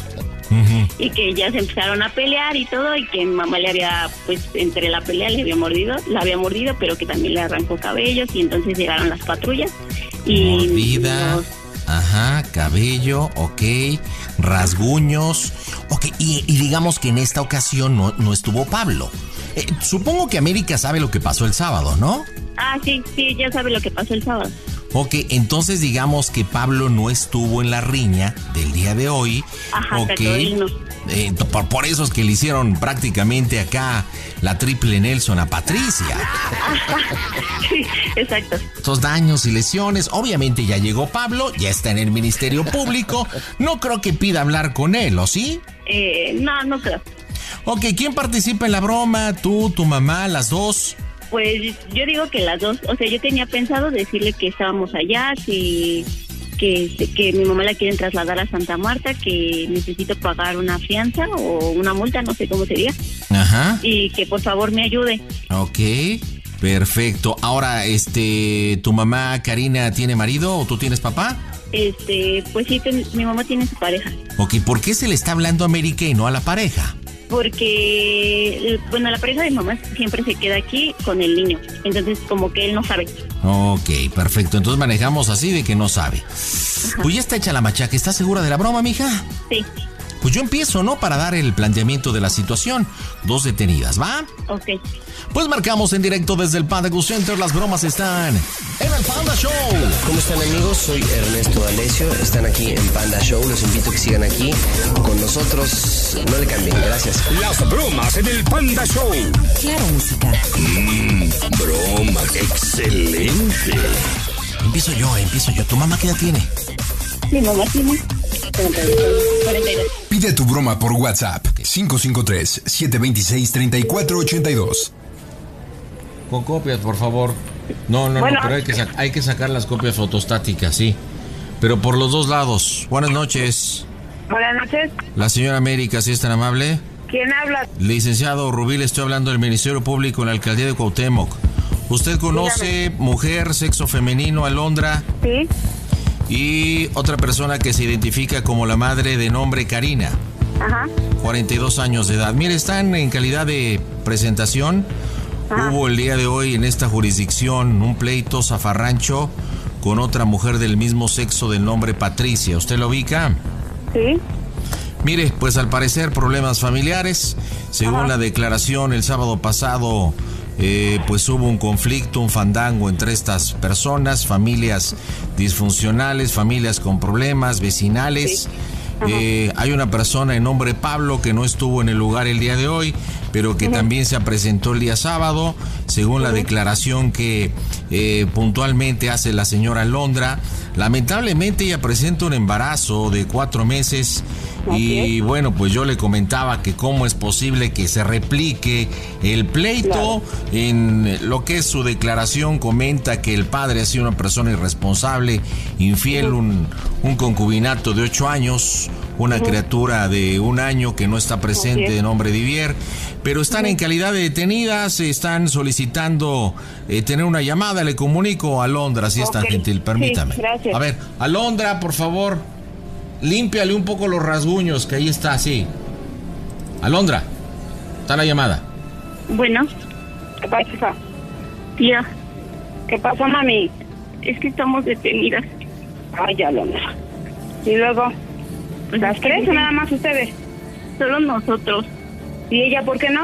Uh-huh. Y que ya se empezaron a pelear y todo, y que mi mamá le había, pues entre la pelea le había mordido, la había mordido, pero que también le arrancó cabellos, y entonces llegaron las patrullas. Y Mordida, nos... ajá, cabello, ok, rasguños, ok, y, y digamos que en esta ocasión no, no estuvo Pablo. Eh, supongo que América sabe lo que pasó el sábado, ¿no? Ah, sí, sí, ya sabe lo que pasó el sábado. Ok, entonces digamos que Pablo no estuvo en la riña del día de hoy. Ajá, okay. no. eh, por, por eso es que le hicieron prácticamente acá la triple Nelson a Patricia. Ajá, sí, exacto. Estos daños y lesiones, obviamente ya llegó Pablo, ya está en el Ministerio Público. No creo que pida hablar con él, ¿o sí? Eh, no, no creo. Ok, ¿quién participa en la broma? ¿Tú, tu mamá, las dos? Pues yo digo que las dos, o sea, yo tenía pensado decirle que estábamos allá, que, que, que mi mamá la quieren trasladar a Santa Marta, que necesito pagar una fianza o una multa, no sé cómo sería. Ajá. Y que por favor me ayude. Ok, perfecto. Ahora, este, ¿tu mamá Karina tiene marido o tú tienes papá? Este, pues sí, ten, mi mamá tiene su pareja. Ok, ¿por qué se le está hablando a América y no a la pareja? Porque, bueno, la pareja de mi mamá siempre se queda aquí con el niño. Entonces, como que él no sabe. Ok, perfecto. Entonces manejamos así de que no sabe. Ajá. Pues ya está hecha la machaca. ¿Estás segura de la broma, mija? Sí. Pues yo empiezo, ¿no? Para dar el planteamiento de la situación. Dos detenidas, ¿va? Ok. Pues marcamos en directo desde el Panda Go Center. Las bromas están en el Panda Show. ¿Cómo están, amigos? Soy Ernesto D'Alessio. Están aquí en Panda Show. Los invito a que sigan aquí con nosotros. No le cambien. Gracias. Las bromas en el Panda Show. Claro, música. Mmm, broma. Excelente. Empiezo yo, empiezo yo. ¿Tu mamá qué edad tiene? Mi mamá tiene cuarenta y dos. Pide tu broma por WhatsApp. cinco cinco tres, siete dos seis, tres cuatro ocho dos. Con copias, por favor. No, no, bueno. no, pero hay que, sac- hay que sacar las copias fotostáticas, sí. Pero por los dos lados. Buenas noches. Buenas noches. La señora América, ¿sí es tan amable? ¿Quién habla? Licenciado Rubí, le estoy hablando del Ministerio Público en la Alcaldía de Cuauhtémoc. ¿Usted conoce Dígame. mujer, sexo femenino, Alondra? Sí. Y otra persona que se identifica como la madre de nombre Karina. Ajá. cuarenta y dos años de edad. Mire, están en calidad de presentación. Ajá. Hubo el día de hoy en esta jurisdicción un pleito zafarrancho con otra mujer del mismo sexo del nombre Patricia. ¿Usted lo ubica? Sí. Mire, pues al parecer problemas familiares. Según Ajá. la declaración el sábado pasado, eh, pues hubo un conflicto, un fandango entre estas personas, familias disfuncionales, familias con problemas, vecinales. Sí. Eh, hay una persona de nombre Pablo que no estuvo en el lugar el día de hoy, pero que uh-huh. también se presentó el día sábado, según uh-huh. la declaración que eh, puntualmente hace la señora Alondra. Lamentablemente ella presenta un embarazo de cuatro meses okay. y bueno, pues yo le comentaba que cómo es posible que se replique el pleito. Claro. En lo que es su declaración comenta que el padre ha sido una persona irresponsable, infiel, uh-huh. un, un concubinato de ocho años, una uh-huh. criatura de un año que no está presente okay. de nombre Divier, pero están uh-huh. en calidad de detenidas, están solicitando eh, tener una llamada. Le comunico a Alondra, si okay. es tan gentil, permítame. Sí, gracias. A ver, Alondra, por favor, límpiale un poco los rasguños, que ahí está, sí. Alondra, está la llamada. Bueno. ¿Qué pasa? Tía. ¿Qué pasa, mami? Es que estamos detenidas. Ay, Alondra. ¿Y luego? Pues ¿Las tres o nada más ustedes? Solo nosotros. ¿Y ella por qué no?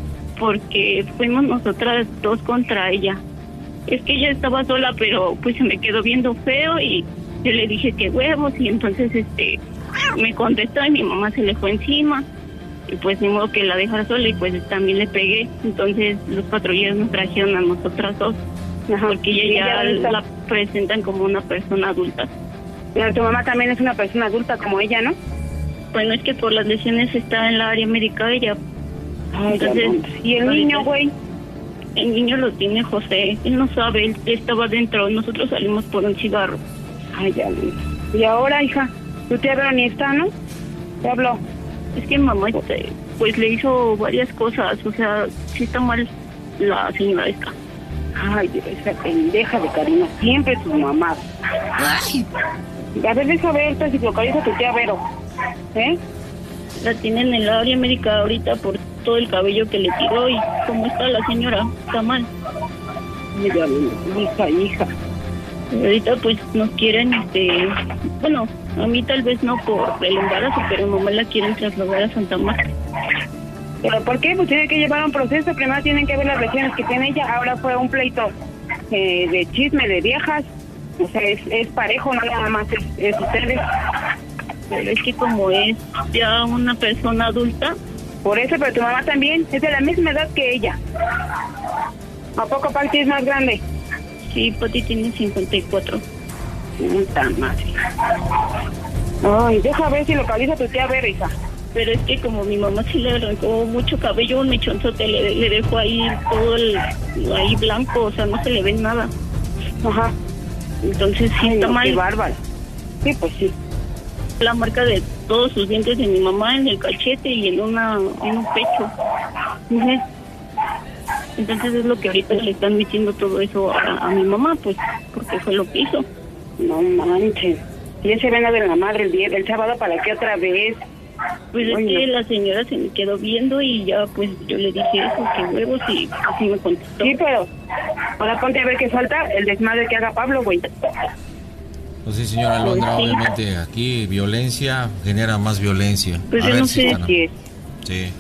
Porque fuimos nosotras dos contra ella. Es que ella estaba sola, pero pues se me quedó viendo feo y yo le dije que huevos y entonces este me contestó y mi mamá se le fue encima y pues ni modo que la dejara sola y pues también le pegué. Entonces los patrulleros nos trajeron a nosotras dos. Ajá. Porque ella ya ella la presentan como una persona adulta. Pero tu mamá también es una persona adulta como ella, ¿no? Bueno, es que por las lesiones está en la área médica ella. Ay, entonces, ¿y el niño, güey? El niño lo tiene José. Él no sabe, él estaba dentro. Nosotros salimos por un cigarro. Ay, ya. Y ahora, hija, tu tía Vero ni está, ¿no? ¿Te habló? Es que mamá, pues le hizo varias cosas. O sea, sí está mal la señora esta. Ay, esa pendeja de Karina. Siempre su mamá. Ay. A ver, deja ver, pues, si localiza a tu tía Vero. ¿Eh? La tienen en el área médica ahorita por todo el cabello que le tiró y cómo está la señora, está mal. Mira, hija, hija. Y ahorita pues nos quieren, este, bueno, a mí tal vez no por el embarazo, pero mamá la quieren trasladar a Santa Marta. ¿Pero por qué? Pues tiene que llevar un proceso, primero tienen que ver las lesiones que tiene ella, ahora fue un pleito eh, de chisme de viejas, o sea, es, es parejo, no nada más es, es ustedes. Pero es que como es ya una persona adulta. Por eso, pero tu mamá también, es de la misma edad que ella. ¿A poco Pati es más grande? Sí, Pati tiene cincuenta y cuatro. Puta madre. Ay, deja ver si localiza a tu tía Vera, hija. Pero es que como mi mamá sí le arrancó mucho cabello, un mechonzote, le, le dejó ahí todo el, ahí blanco, o sea, no se le ve nada. Ajá. Entonces sí Ay, está no, mal. Qué bárbaro. Sí, pues sí. La marca de todos sus dientes de mi mamá en el cachete y en una en un pecho. Uh-huh. Entonces es lo que ahorita le están metiendo todo eso a, a mi mamá, pues, porque fue lo que hizo. No manches. Y ese ven a ver la madre el día, el sábado, ¿para qué otra vez? Pues es que la señora se me quedó viendo y ya pues yo le dije eso, que huevos, y así me contestó. Sí, pero ahora ponte a ver qué falta el desmadre que haga Pablo, güey. Pues sí, señora Alondra, pues sí. Obviamente aquí violencia genera más violencia. Pues a yo ver no si sé están... si es. Sí.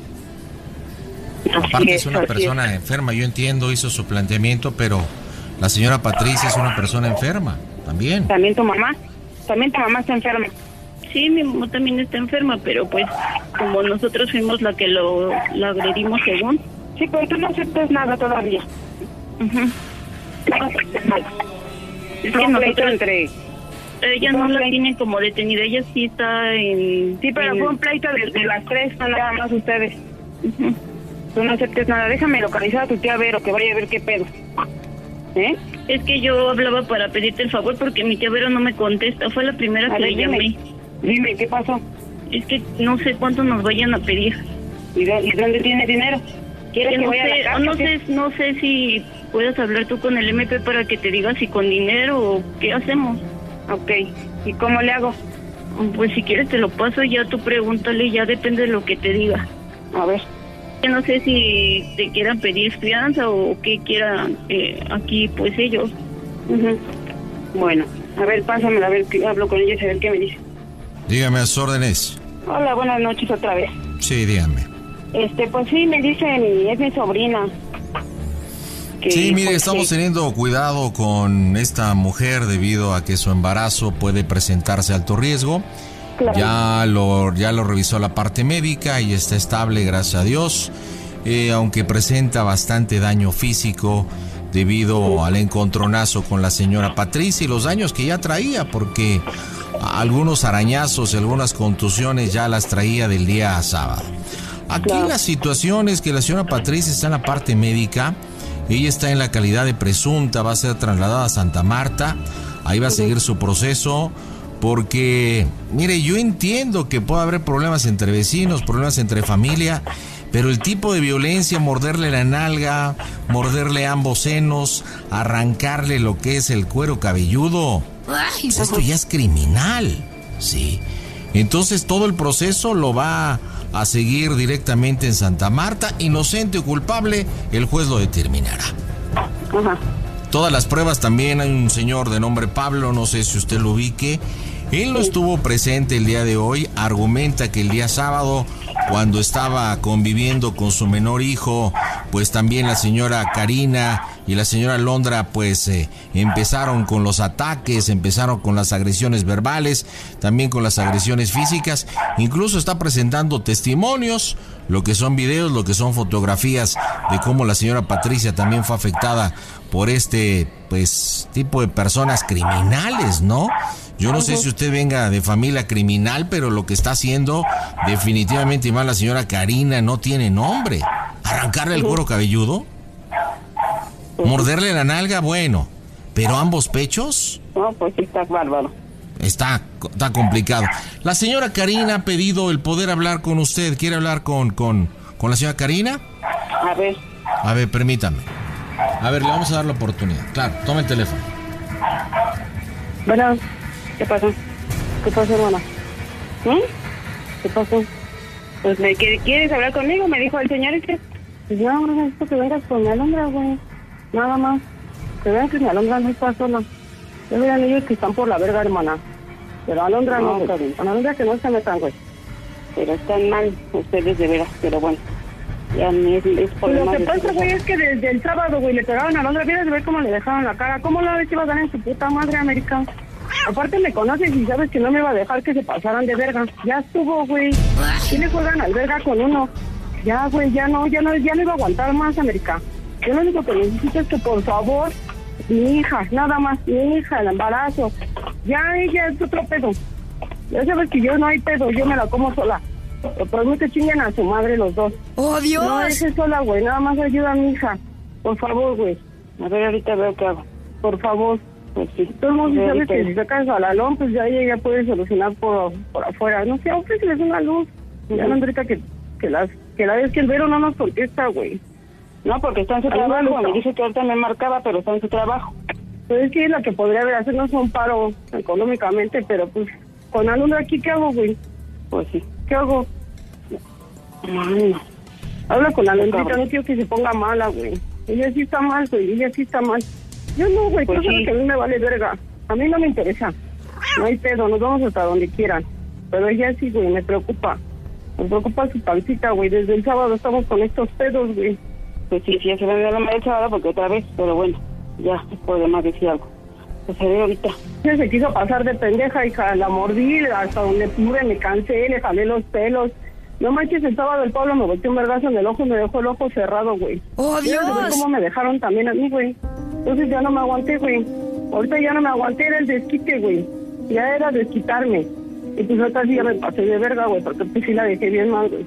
Así Aparte es, es una persona es. enferma, yo entiendo, hizo su planteamiento, pero la señora Patricia es una persona enferma, también. También tu mamá, también tu mamá está enferma. Sí, mi mamá también está enferma, pero pues como nosotros fuimos la que lo la agredimos según. Sí, pero tú no aceptas nada todavía. Uh-huh. No aceptas nada. Es que nosotros entre... Ella no la tiene como detenida, ella sí está en... Sí, pero en... fue un pleito de, de las tres, no nada más ustedes. Uh-huh. Tú no aceptes nada, déjame localizar a tu tía Vero, que vaya a ver qué pedo. ¿Eh? Es que yo hablaba para pedirte el favor porque mi tía Vero no me contesta, fue la primera a que ver, le llamé. Dime, dime, ¿qué pasó? Es que no sé cuánto nos vayan a pedir. ¿Y, de, y dónde tiene dinero? ¿Quieres que, que no vaya sé, a la casa, no sé, no sé si puedes hablar tú con el M P para que te diga si con dinero o qué hacemos. Ok, ¿y cómo le hago? Pues si quieres te lo paso, ya tú pregúntale, ya depende de lo que te diga. A ver. Yo no sé si te quieran pedir fianza o qué quieran eh, aquí pues ellos. Uh-huh. Bueno, a ver, pásamela, a ver, hablo con ellos a ver qué me dice. Dígame a sus órdenes. Hola, buenas noches otra vez. Sí, dígame. Este, pues sí, me dicen, es mi sobrina. Que, sí, mire, pues, estamos sí. teniendo cuidado con esta mujer debido a que su embarazo puede presentarse alto riesgo. Claro. Ya lo, ya lo revisó la parte médica y está estable, gracias a Dios. Eh, aunque presenta bastante daño físico debido sí. al encontronazo con la señora Patricia y los daños que ya traía, porque algunos arañazos y algunas contusiones ya las traía del día sábado. Aquí claro. la situación es que la señora Patricia está en la parte médica. Ella está en la calidad de presunta, va a ser trasladada a Santa Marta, ahí va a seguir su proceso, porque, mire, yo entiendo que puede haber problemas entre vecinos, problemas entre familia, pero el tipo de violencia, morderle la nalga, morderle ambos senos, arrancarle lo que es el cuero cabelludo, pues esto ya es criminal, ¿sí? Entonces todo el proceso lo va a seguir directamente en Santa Marta. Inocente o culpable, el juez lo determinará. Ajá. Todas las pruebas también, hay un señor de nombre Pablo, no sé si usted lo ubique. Él no sí. estuvo presente el día de hoy, argumenta que el día sábado, cuando estaba conviviendo con su menor hijo, pues también la señora Karina y la señora Alondra pues eh, empezaron con los ataques, empezaron con las agresiones verbales, también con las agresiones físicas, incluso está presentando testimonios, lo que son videos, lo que son fotografías de cómo la señora Patricia también fue afectada por este pues tipo de personas criminales, ¿no? Yo no sé si usted venga de familia criminal, pero lo que está haciendo definitivamente más la señora Karina no tiene nombre. Arrancarle el cuero cabelludo, morderle la nalga, bueno, pero ambos pechos. No, pues está bárbaro. Está, está complicado. La señora Karina ha pedido el poder hablar con usted. ¿Quiere hablar con, con, con la señora Karina? A ver. A ver, permítame. A ver, le vamos a dar la oportunidad. Claro, tome el teléfono. Bueno, ¿qué pasó? ¿Qué pasó, hermana? ¿Eh? ¿Qué pasó? Pues, me ¿quieres hablar conmigo? Me dijo el señor este. Pues no, no necesito que vengas con mi Alondra, güey. Nada más. Que vean que mi Alondra no está sola. Ya vean ellos que están por la verga, hermana. Pero Alondra no, no güey. Con Alondra que no se metan, güey. Pero están mal ustedes de veras, pero bueno. Ya ni es, es por lo que pasa, güey, es que desde el sábado, güey, le pegaron a Alondra. Vienes de ver cómo le dejaron la cara. ¿Cómo la ves que iba a dar en su puta madre, América? Aparte me conoces y sabes que no me iba a dejar que se pasaran de verga. Ya estuvo, güey. ¿Qué le juegan al verga con uno? Ya, güey, ya no, ya no, ya no iba a aguantar más, América. Yo lo único que necesito es que, por favor, mi hija, nada más, mi hija, el embarazo. Ya ella es otro pedo. Ya sabes que yo no hay pedo, yo me la como sola. Por mí que chinguen a su madre los dos. ¡Oh, Dios! No dejes sola, güey, nada más ayuda a mi hija. Por favor, güey. A ver, ahorita veo qué hago. Por favor. Pues sí. Todo el mundo sabe que si sacas a la lón, pues ya ella puede solucionar por, por afuera. No sé, ofréceles una luz. Ya no, ahorita que, que, las, que la vez que el Vero no nos contesta, güey. No, porque está en su trabajo. Me dice que ahorita me marcaba, pero está en su trabajo. Pues es que es la que podría haber hacernos un paro económicamente, pero pues con Alondra aquí, ¿qué hago, güey? Pues sí. ¿Qué hago? Ay, habla con Alondra, no quiero que se ponga mala, güey. Ella sí está mal, güey, ella sí está mal. Yo no, güey, pues sí. Que a mí me vale verga. A mí no me interesa. No hay pedo, nos vamos hasta donde quieran. Pero ella sí, güey, me preocupa. Me preocupa su pancita, güey. Desde el sábado estamos con estos pedos, güey. Pues sí, sí, ya se me dio la madre el sábado porque otra vez, pero bueno, ya, puedo más decir algo. Pues se ve ahorita. Ella se quiso pasar de pendeja, hija, la mordí, hasta donde pude, me cansé, le jalé los pelos. No manches, el sábado el Pablo me volteó un vergazo en el ojo y me dejó el ojo cerrado, güey. ¡Oh, Dios! Ver cómo me dejaron también a mí, güey. Entonces ya no me aguanté, güey. Ahorita ya no me aguanté, era el desquite, güey. Ya era desquitarme. Y pues ahorita sí ya me pasé de verga, güey, porque pues sí la dejé bien mal, güey.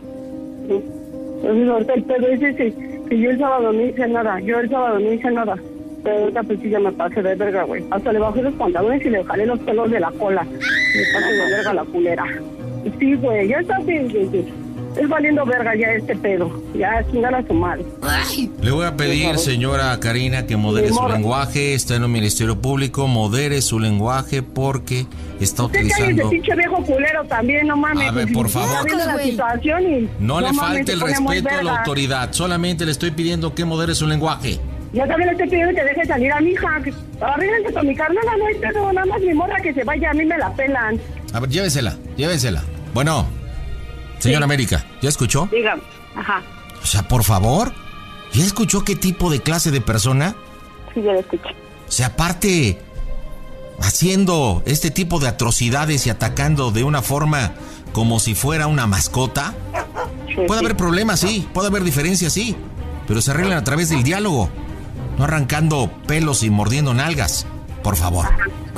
Entonces ahorita el pedo es ese, que yo el sábado no hice nada. Yo el sábado no hice nada. Pero ahorita pues sí ya me pasé de verga, güey. Hasta le bajé los pantalones y le jalé los pelos de la cola. Me pasé de verga la culera. Sí, güey, ya está bien, güey. Es valiendo verga ya este pedo. Ya chingar a su madre. Le voy a pedir, señora Karina, que modere su lenguaje. Está en un ministerio público. Modere su lenguaje porque está usted utilizando... ese pinche viejo culero también, no mames. A ver, por favor. La situación y no, no le mames, falte el respeto a la autoridad. Solamente le estoy pidiendo que modere su lenguaje. Yo también le estoy pidiendo que deje salir a mi hija. Arríguense con mi carnal, no hay pedo. Nada más mi morra que se vaya, a mí me la pelan. A ver, llévensela, llévensela. Bueno... Señora sí. América, ¿ya escuchó? Dígame, ajá. O sea, por favor, ¿ya escuchó qué tipo de clase de persona? Sí, ya lo escuché. O sea, aparte, haciendo este tipo de atrocidades y atacando de una forma como si fuera una mascota. Sí, puede sí. haber problemas, sí, puede haber diferencias, sí, pero se arreglan a través del diálogo, no arrancando pelos y mordiendo nalgas, por favor.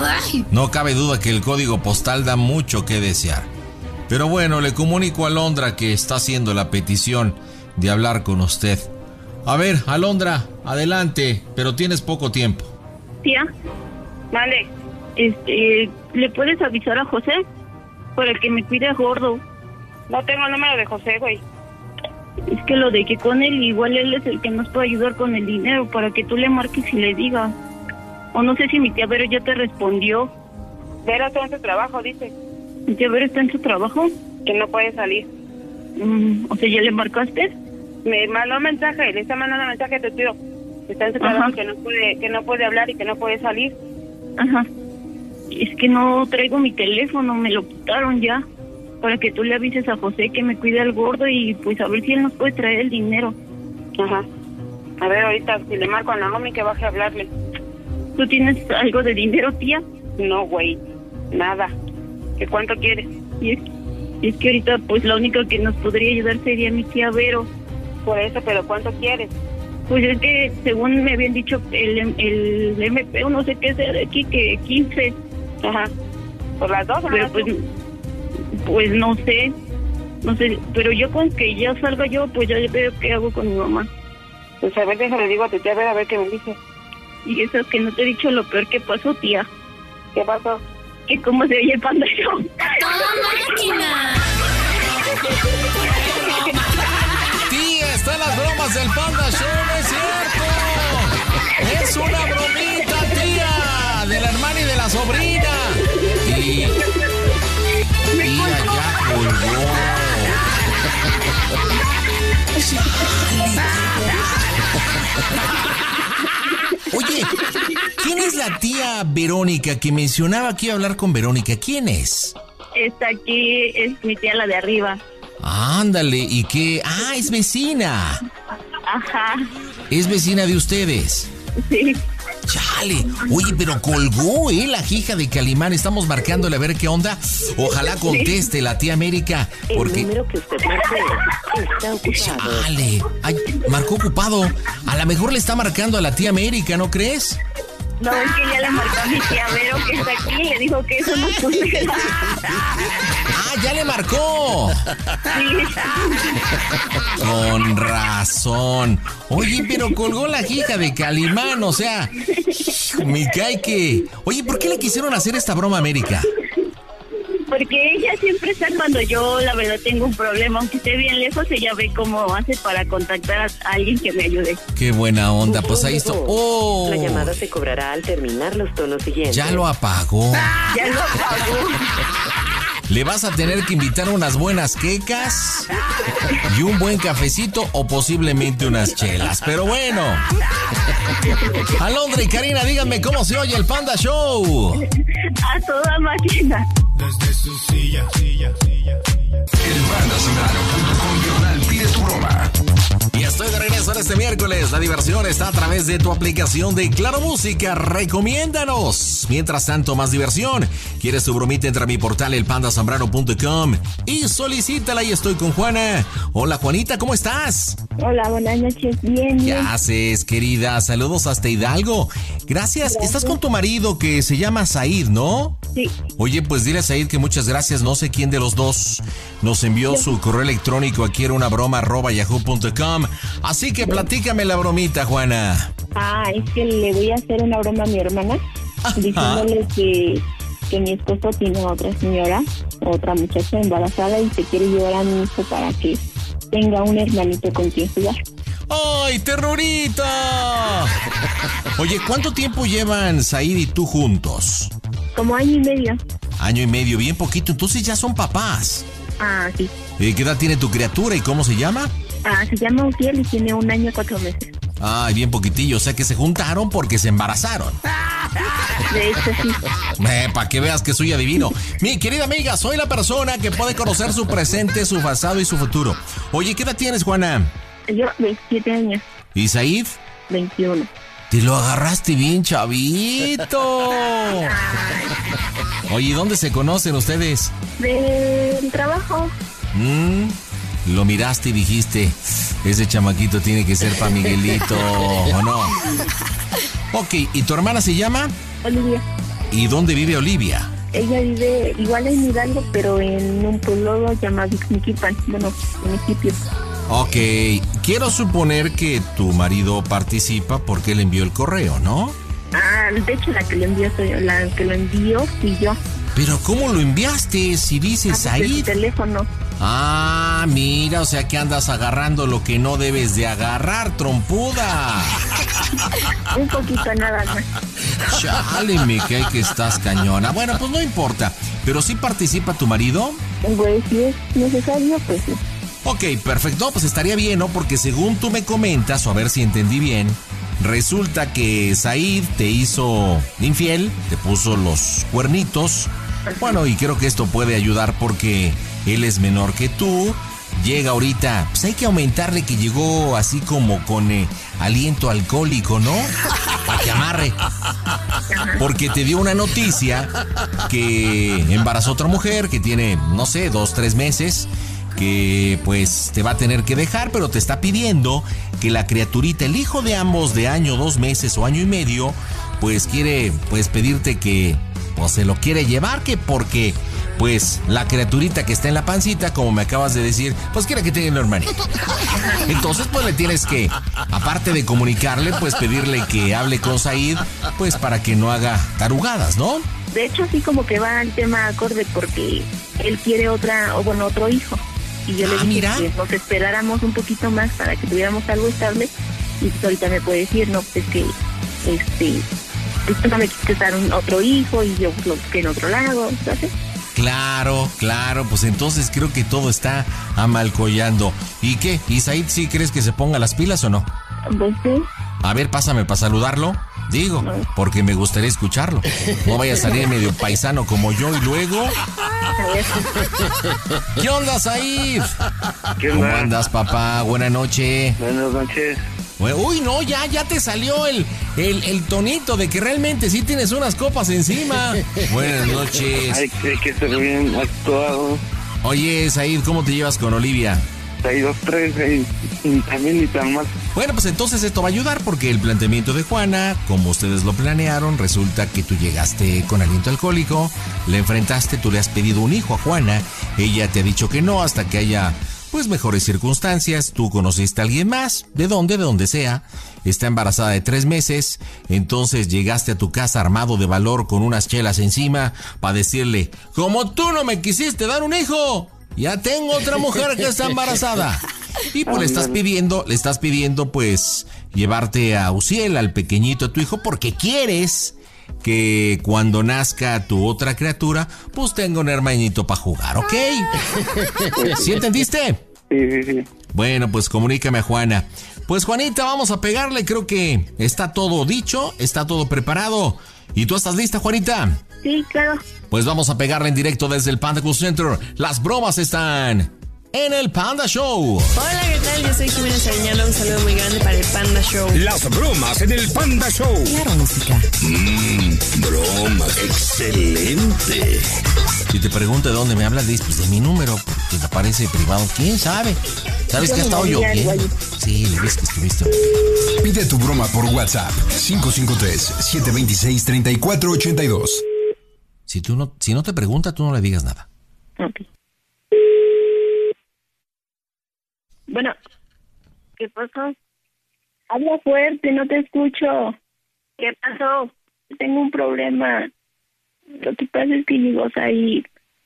No cabe duda que el código postal da mucho que desear. Pero bueno, le comunico a Alondra que está haciendo la petición de hablar con usted. A ver, Alondra, adelante, pero tienes poco tiempo. Tía, vale, este, ¿le puedes avisar a José? Para que me cuide a Gordo. No tengo el número de José, güey. Es que lo dejé con él, igual él es el que nos puede ayudar con el dinero, para que tú le marques y le digas. O no sé si mi tía Vero ya te respondió. Vero está en su trabajo, dice. ¿Mi tía Vero está en su trabajo? Que no puede salir. Mm, o sea, ¿ya le marcaste? Me mandó un mensaje, le está mandando un mensaje a tu tío. Está en su trabajo, que no puede, que no puede hablar y que no puede salir. Ajá. Es que no traigo mi teléfono, me lo quitaron ya. Para que tú le avises a José que me cuide al Gordo y pues a ver si él nos puede traer el dinero. Ajá. A ver, ahorita si le marco a Naomi que baje a hablarle. ¿Tú tienes algo de dinero, tía? No, güey, nada. ¿Qué cuánto quieres? Y es, y es que ahorita pues la única que nos podría ayudar sería mi tía Vero. Por eso, pero ¿cuánto quieres? Pues es que según me habían dicho el, el M P o no sé qué sea de aquí, que quince. Ajá. ¿Por las dos o pero pues, pues no sé, no sé, pero yo con que ya salga yo, pues ya veo qué hago con mi mamá. Pues a ver, déjale, digo a tu tía, a ver, a ver qué me dice. Y eso que no te he dicho lo peor que pasó, tía. ¿Qué pasó? Que cómo se oye el Panda Show. ¡Toda máquina! Tía, están las bromas del Panda Show, ¿no es cierto? Es una bromita, tía, de la hermana y de la sobrina. Y... Tía, ya colgó. Oye, ¿quién es la tía Verónica que mencionaba que iba a hablar con Verónica? ¿Quién es? Está aquí, es mi tía, la de arriba. Ándale, ¿y qué? Ah, es vecina. Ajá. ¿Es vecina de ustedes? Sí. Chale, oye, pero colgó, ¿eh? La hija de Calimán. Estamos marcándole a ver qué onda. Ojalá conteste la tía América. Porque... El número que usted marcó está ocupado. Chale, ay, marcó ocupado. A lo mejor le está marcando a la tía América, ¿no crees? No, es que ya le marcó a mi tía Vero que está aquí, le dijo que eso no suceda. ¡Ah, ya le marcó! Sí. Con razón. Oye, pero colgó la hija de Calimán, o sea, me cae que... Oye, ¿por qué le quisieron hacer esta broma a América? Porque ella siempre está cuando yo, la verdad, tengo un problema. Aunque esté bien lejos, ella ve cómo hace para contactar a alguien que me ayude. Qué buena onda, pues ahí está. ¡Oh! La llamada se cobrará al terminar los tonos siguientes. Ya lo apagó. Ya lo apagó. Le vas a tener que invitar unas buenas quecas y un buen cafecito o posiblemente unas chelas. Pero bueno. Alondra y Karina, díganme cómo se oye el Panda Show. A toda máquina. Desde su silla, silla, silla, silla. El Panda Zambrano punto com diagonal pide tu broma. Y estoy de regreso en este miércoles. La diversión está a través de tu aplicación de Claro Música. Recomiéndanos. Mientras tanto, más diversión. ¿Quieres tu bromita? Entra a mi portal el panda zambrano punto com y solicítala. Y estoy con Juana. Hola, Juanita, ¿cómo estás? Hola, buenas noches. Bien, bien. ¿Qué haces, querida? Saludos hasta Hidalgo. Gracias. gracias. Estás con tu marido que se llama Said, ¿no? Sí. Oye, pues dile a Said que muchas gracias. No sé quién de los dos nos envió sí. su correo electrónico. Aquí era una broma arroba yahoo punto com. Así que platícame la bromita, Juana. Ah, es que le voy a hacer una broma a mi hermana, diciéndole que, que mi esposo tiene a otra señora, otra muchacha embarazada y se quiere llevar a mi hijo para que tenga un hermanito con quien jugar. ¡Ay, ternurita! Oye, ¿cuánto tiempo llevan Said y tú juntos? Como año y medio. Año y medio, bien poquito, entonces ya son papás. Ah, sí. ¿Y qué edad tiene tu criatura y cómo se llama? Ah, se llama Uciel y tiene un año y cuatro meses. Ay, bien poquitillo, o sea que se juntaron porque se embarazaron. De hecho, sí. Eh, para que veas que soy adivino. Mi querida amiga, soy la persona que puede conocer su presente, su pasado y su futuro. Oye, ¿qué edad tienes, Juana? Yo, veintisiete años. ¿Y Said? veintiuno. Te lo agarraste bien, chavito. Oye, ¿dónde se conocen ustedes? Del trabajo. Mm, lo miraste y dijiste, ese chamaquito tiene que ser pa' Miguelito, ¿o no? Ok, ¿y tu hermana se llama? Olivia. ¿Y dónde vive Olivia? Ella vive igual en Hidalgo, pero en un pueblo llamado Ixmiquipan, bueno, municipio. Ok, quiero suponer que tu marido participa porque él envió el correo, ¿no? Ah, de hecho la que lo envió soy yo, la que lo envió fui yo. ¿Pero cómo lo enviaste si dices ah, ahí? El teléfono. Ah, mira, o sea que andas agarrando lo que no debes de agarrar, trompuda. Un poquito nada más. Chale, me cae que estás cañona. Bueno, pues no importa, pero ¿sí participa tu marido? Pues si es necesario, pues sí. Ok, perfecto, pues estaría bien, ¿no? Porque según tú me comentas, o a ver si entendí bien, resulta que Said te hizo infiel, te puso los cuernitos. Bueno, y creo que esto puede ayudar porque él es menor que tú. Llega ahorita, pues hay que aumentarle que llegó así como con eh, aliento alcohólico, ¿no? Para que amarre. Porque te dio una noticia que embarazó a otra mujer que tiene, no sé, dos, tres meses. Que pues te va a tener que dejar, pero te está pidiendo que la criaturita, el hijo de ambos de año, dos meses o año y medio, pues quiere pues pedirte que pues se lo quiere llevar, que porque pues la criaturita que está en la pancita, como me acabas de decir, pues quiere que tenga un hermanito. Entonces pues le tienes que, aparte de comunicarle, pues pedirle que hable con Said, pues para que no haga tarugadas, ¿no? De hecho sí como que va el tema acorde porque él quiere otra, o bueno, otro hijo. Y yo le ah, dije mira. que nos esperáramos un poquito más para que tuviéramos algo estable. Y pues ahorita me puede decir, no, pues que, este, pues no me quieres dar un otro hijo y yo lo busqué en otro lado, ¿sabes? Claro, claro, pues entonces creo que todo está amalcollando. ¿Y qué? ¿Y Said sí crees que se ponga las pilas o no? Pues sí. A ver, pásame para saludarlo. Digo, porque me gustaría escucharlo. No vaya a salir medio paisano como yo y luego... ¿Qué onda, Said? ¿Qué ¿Cómo onda? andas, papá? Buenas noches. Buenas noches. Uy, no, ya, ya te salió el, el, el tonito de que realmente sí tienes unas copas encima. Buenas noches. Ay, hay que ser bien actuado. Oye, Said, ¿cómo te llevas con Olivia? Hay dos, tres, y, y también ni tan mal. Bueno, pues entonces esto va a ayudar porque el planteamiento de Juana, como ustedes lo planearon, resulta que tú llegaste con aliento alcohólico, le enfrentaste, tú le has pedido un hijo a Juana, ella te ha dicho que no hasta que haya, pues, mejores circunstancias, tú conociste a alguien más, ¿de dónde? De donde sea, está embarazada de tres meses, entonces llegaste a tu casa armado de valor con unas chelas encima para decirle, como tú no me quisiste dar un hijo, ya tengo otra mujer que está embarazada. Y pues le estás pidiendo, le estás pidiendo pues llevarte a Uciel, al pequeñito de tu hijo, porque quieres que cuando nazca tu otra criatura, pues tenga un hermanito para jugar, ¿ok? ¿Sí entendiste? Sí, sí, sí. Bueno, pues comunícame a Juana. Pues Juanita, vamos a pegarle, creo que está todo dicho, está todo preparado. ¿Y tú estás lista, Juanita? Sí, claro. Pues vamos a pegarle en directo desde el Panda Cool Center. Las bromas están en el Panda Show. Hola, ¿qué tal? Yo soy Jimena Sariñana. Un saludo muy grande para el Panda Show. Las bromas en el Panda Show. Claro, música. Mmm, bromas. Excelente. Si te pregunto de dónde me hablas, dices, pues de mi número, porque te aparece privado. ¿Quién sabe? ¿Sabes que ha estado lloviendo? Sí, le ves que estuviste. Pide tu broma por WhatsApp. cinco cinco tres, siete dos seis, tres cuatro ocho dos. Si tú no, si no te pregunta, tú no le digas nada. Ok. Bueno, ¿qué pasó? Habla fuerte, no te escucho. ¿Qué pasó? Tengo un problema. Lo que pasa es que llegó Said.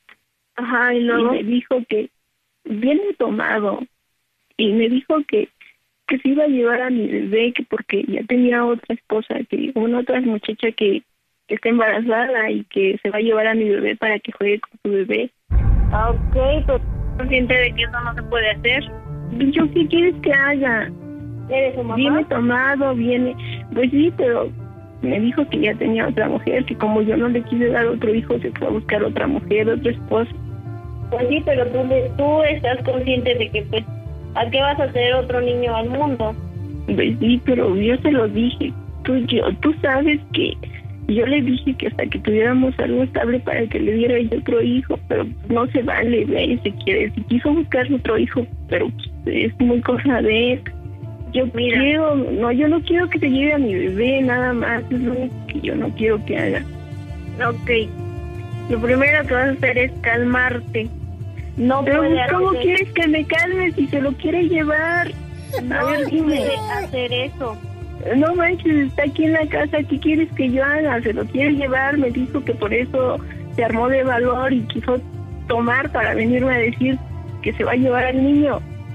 Ajá, y luego y me dijo que viene tomado. Y me dijo que, que se iba a llevar a mi bebé, que porque ya tenía otra esposa, que una otra muchacha que, que está embarazada y que se va a llevar a mi bebé para que juegue con su bebé. Ah, ok, pero consciente de que eso no se puede hacer. ¿Yo qué quieres que haga? ¿Eres su mamá? Viene tomado, viene... Pues sí, pero me dijo que ya tenía otra mujer, que como yo no le quise dar otro hijo, se fue a buscar otra mujer, otro esposo. Pues sí, pero tú, tú estás consciente de que, pues, ¿a qué vas a hacer otro niño al mundo? Pues sí, pero yo se lo dije. Tú, yo, tú sabes que yo le dije que hasta que tuviéramos algo estable para que le diera yo otro hijo, pero no se vale, ve, se quiere, si quiso buscar otro hijo, pero es muy cosa de él. Yo Mira. quiero, no, yo no quiero que se lleve a mi bebé, nada más, es lo único que yo no quiero que haga. Ok, lo primero que vas a hacer es calmarte. No pero ¿cómo hacer... quieres que me calme si se lo quiere llevar? No a ver, dime. Puede hacer eso. No manches, está aquí en la casa, ¿qué quieres que yo haga? Se lo quiere llevar, me dijo que por eso se armó de valor y quiso tomar para venirme a decir que se va a llevar al niño.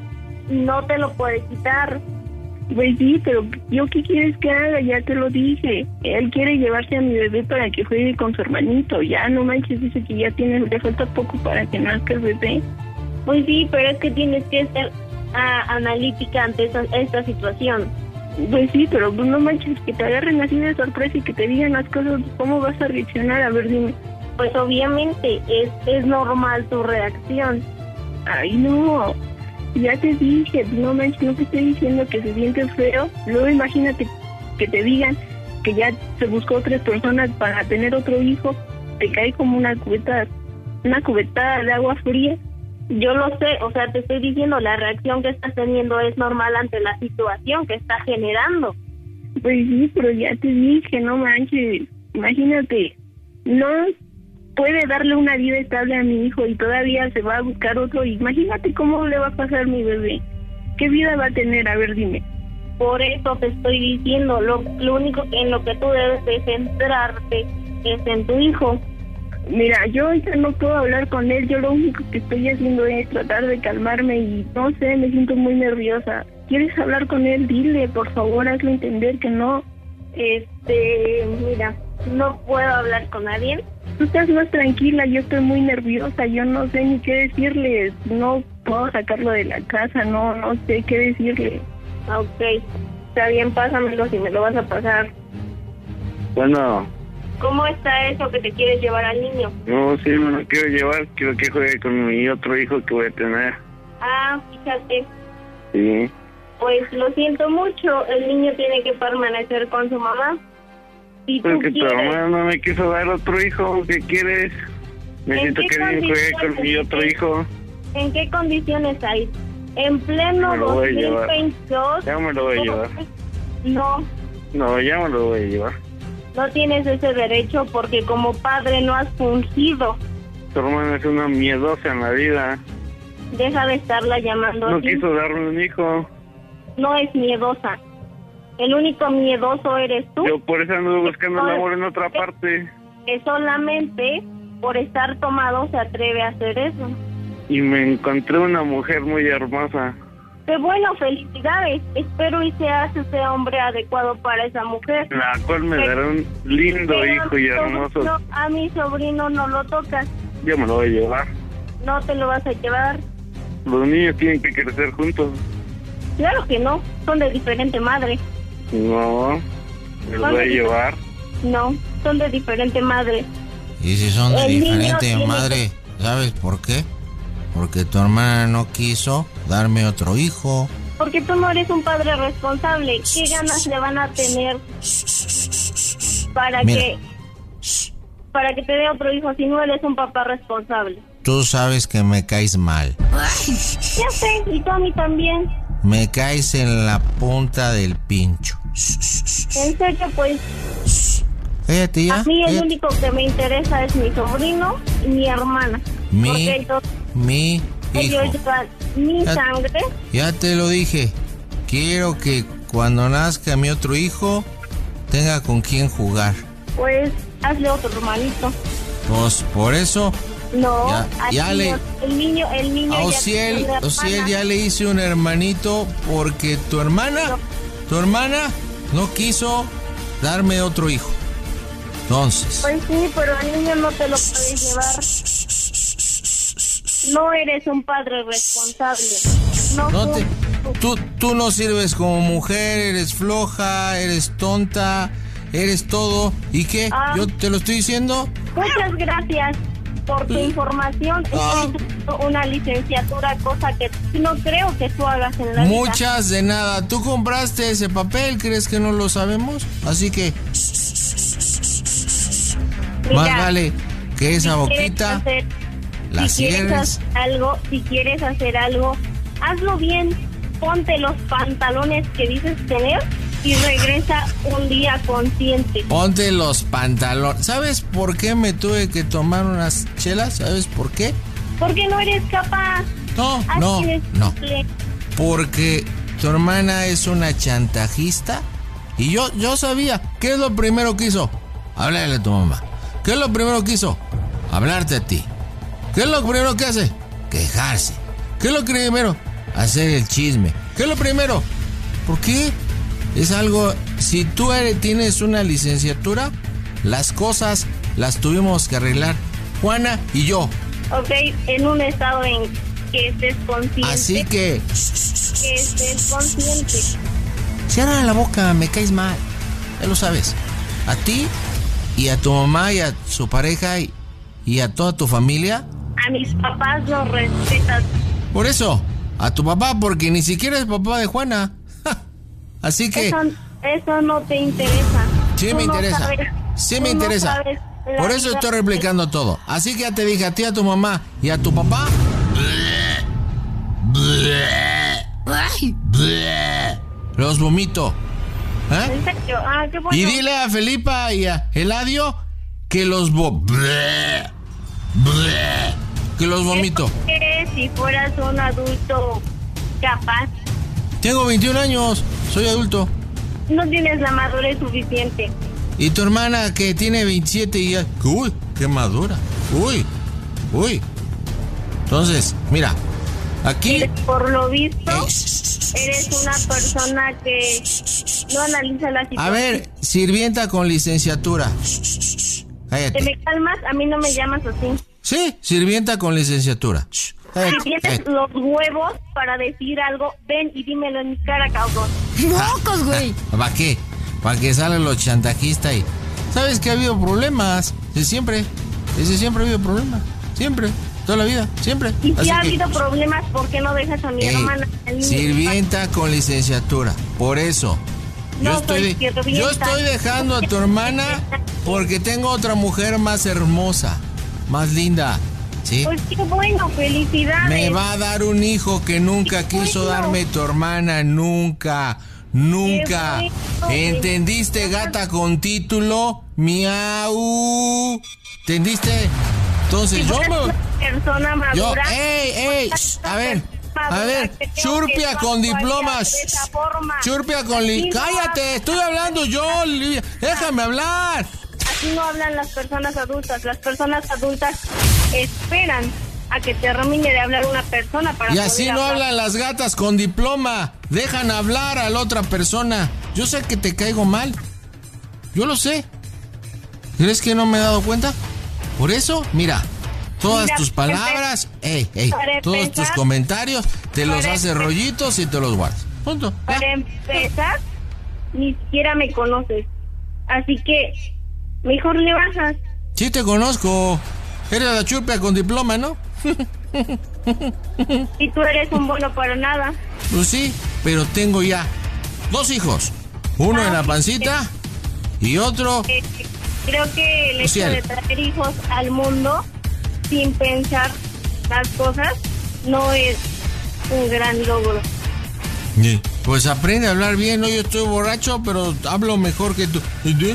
No te lo puede quitar. Pues sí, pero ¿yo qué quieres que haga? Ya te lo dije. Él quiere llevarse a mi bebé para que juegue con su hermanito. Ya, no manches, dice que ya tiene, le falta poco para que nazca el bebé. Pues sí, pero es que tienes que ser uh, analítica ante esa, esta situación. Pues sí, pero no manches, que te agarren así de sorpresa y que te digan las cosas, ¿cómo vas a reaccionar? A ver, dime. Pues obviamente, es, es normal tu reacción. Ay, no... Ya te dije, no manches, no te estoy diciendo que se siente feo. Luego imagínate que te digan que ya se buscó otras personas para tener otro hijo. Te cae como una cubeta, una cubetada de agua fría. Yo lo sé, o sea, te estoy diciendo, la reacción que estás teniendo es normal ante la situación que estás generando. Pues sí, pero ya te dije, no manches, imagínate, no... puede darle una vida estable a mi hijo y todavía se va a buscar otro. Imagínate cómo le va a pasar a mi bebé. ¿Qué vida va a tener? A ver, dime. Por eso te estoy diciendo, lo, lo único en lo que tú debes de centrarte es en tu hijo. Mira, yo ahorita no puedo hablar con él. Yo lo único que estoy haciendo es tratar de calmarme y no sé, me siento muy nerviosa. ¿Quieres hablar con él? Dile, por favor, hazle entender que no. Este, mira, no puedo hablar con nadie. Tú estás más tranquila, yo estoy muy nerviosa, yo no sé ni qué decirle, no puedo sacarlo de la casa, no no sé qué decirle. Ok, Está bien, pásamelo si me lo vas a pasar. Bueno. ¿Cómo está eso que te quieres llevar al niño? No, sí, me lo quiero llevar. Quiero que juegue con mi otro hijo que voy a tener. Ah, fíjate. Sí. Pues lo siento mucho. El niño tiene que permanecer con su mamá. Si tú Porque quieres... tu mamá no me quiso dar otro hijo. ¿Qué quieres? Necesito que alguien juegue con mi otro hijo. ¿En qué condiciones hay? En pleno dos mil veintidós... Ya me lo voy a llevar. No. No, ya me lo voy a llevar. No tienes ese derecho porque como padre no has fungido. Tu hermana es una miedosa en la vida. Deja de estarla llamando No así. quiso darme un hijo. No es miedosa. El único miedoso eres tú. Yo por eso ando buscando el amor en otra que, parte. Que solamente por estar tomado se atreve a hacer eso. Y me encontré una mujer muy hermosa. Qué bueno, felicidades. Espero y seas ese hombre adecuado para esa mujer. La cual me dará un lindo Pero hijo y hermoso. No, a mi sobrino no lo tocas. Yo me lo voy a llevar. No te lo vas a llevar. Los niños tienen que crecer juntos. Claro que no, son de diferente madre. No, me los voy a llevar. No, son de diferente madre. Y si son de El diferente madre, que... ¿sabes por qué? Porque tu hermana no quiso darme otro hijo. Porque tú no eres un padre responsable. ¿Qué ganas le van a tener para Mira. que para que te dé otro hijo si no eres un papá responsable? Tú sabes que me caes mal. Ya sé, y tú a mí también. Me caes en la punta del pincho. En serio, pues. Cállate ya. A mí el cállate. único que me interesa es mi sobrino y mi hermana. Mi, porque ellos, mi hijo. ellos llevan mi Ya- sangre. Ya te lo dije. Quiero que cuando nazca mi otro hijo tenga con quién jugar. Pues hazle otro hermanito. Pues por eso No, Ya- al ya niño, le- el niño, el niño a ya Ociel, tiene una Ociel hermana. ya le hice un hermanito porque tu hermana, tu hermana no quiso darme otro hijo. Entonces, Pues sí, pero al niño no te lo puedes llevar. No eres un padre responsable. No, no te, fu- tú, tú no sirves como mujer, eres floja, eres tonta, eres todo. ¿Y qué? Ah. ¿Yo te lo estoy diciendo? Muchas gracias por tu información. Ah. Estoy estudiando una licenciatura, cosa que no creo que tú hagas en la vida. Muchas de nada. Tú compraste ese papel, ¿crees que no lo sabemos? Así que Mira, más vale que esa si quieres boquita hacer- la si quieres cierres. hacer algo, si quieres hacer algo, hazlo bien. Ponte los pantalones que dices tener y regresa un día consciente. Ponte los pantalones. ¿Sabes por qué me tuve que tomar unas chelas? ¿Sabes por qué? Porque no eres capaz. No, Así no, de no. simple. Porque tu hermana es una chantajista y yo, yo sabía. ¿Qué es lo primero que hizo? Hablarle a tu mamá. ¿Qué es lo primero que hizo? Hablarte a ti. ¿Qué es lo primero que hace? Quejarse. ¿Qué es lo primero? Hacer el chisme. ¿Qué es lo primero? ¿Por qué? Es algo... Si tú eres, tienes una licenciatura, las cosas las tuvimos que arreglar Juana y yo. Ok, en un estado en que estés consciente. Así que... Que estés consciente. Cierra la boca, me caes mal. Ya lo sabes. A ti y a tu mamá y a su pareja y, y a toda tu familia. A mis papás los respetas. Por eso, a tu papá, porque ni siquiera es papá de Juana. Ja. Así que... Eso, eso no te interesa. Sí Tú me no interesa. sabes- Sí tú me no interesa. sabes la Por eso vida estoy que- replicando todo. Así que ya te dije a ti, a tu mamá y a tu papá. Los vomito. ¿Eh? ¿En serio? Ah, qué bueno. Y dile a Felipa y a Eladio que los vo... que los vomito. ¿Qué si fueras un adulto capaz? Tengo veintiún años, soy adulto. No tienes la madurez suficiente. Y tu hermana que tiene veintisiete y ya... Uy, qué madura. Uy, uy. Entonces, mira, aquí... Por lo visto, eres una persona que no analiza la situación. A ver, sirvienta con licenciatura. ¿Te Cállate. me calmas? A mí no me llamas así. Sí, sirvienta con licenciatura. Si tienes los huevos para decir algo, ven y dímelo en mi cara, cabrón. ¡Mocos, güey! ¿Para qué? Para que salgan los chantajistas y... ¿Sabes que ha habido problemas? Desde siempre. Desde siempre ha habido problemas. Siempre. Toda la vida. Siempre. Y si Así ha que... habido problemas, ¿por qué no dejas a mi Ey, hermana? sirvienta con licenciatura. Por eso. Yo, No estoy, soy de- yo estoy dejando a tu hermana porque tengo otra mujer más hermosa, más linda. ¿Sí? Pues qué bueno, felicidades. Me va a dar un hijo que nunca quiso bueno. darme tu hermana, nunca, nunca. Qué bueno. ¿Entendiste, gata con título? Miau. ¿Entendiste? Entonces Si yo fueras me... una persona Yo, madura, ey, ey, shh, a ver, a ver, que tengo churpia que con actuar diplomas, de esa forma. churpia con li... Así no Cállate, hablan. estoy hablando yo, Livia, déjame hablar. Así no hablan las personas adultas. Las personas adultas esperan a que termine de hablar una persona para Y poder así no hablar. hablan las gatas con diploma, dejan hablar a la otra persona. Yo sé que te caigo mal, yo lo sé. ¿Crees que no me he dado cuenta? Por eso, mira, todas Mira, tus palabras, ey, ey, para todos empezar, tus comentarios, te los para haces empe- rollitos y te los guardas. Punto. Ya. Para empezar, ni siquiera me conoces. Así que mejor le bajas. Sí te conozco. Eres la churpia con diploma, ¿no? Y tú eres un bueno para nada. Pues sí, pero tengo ya dos hijos. Uno Ah, en la ok. pancita y otro... Eh, creo que el hecho Social. de traer hijos al mundo sin pensar las cosas no es un gran logro. Sí. Pues aprende a hablar bien, ¿no? Yo estoy borracho, pero hablo mejor que tú.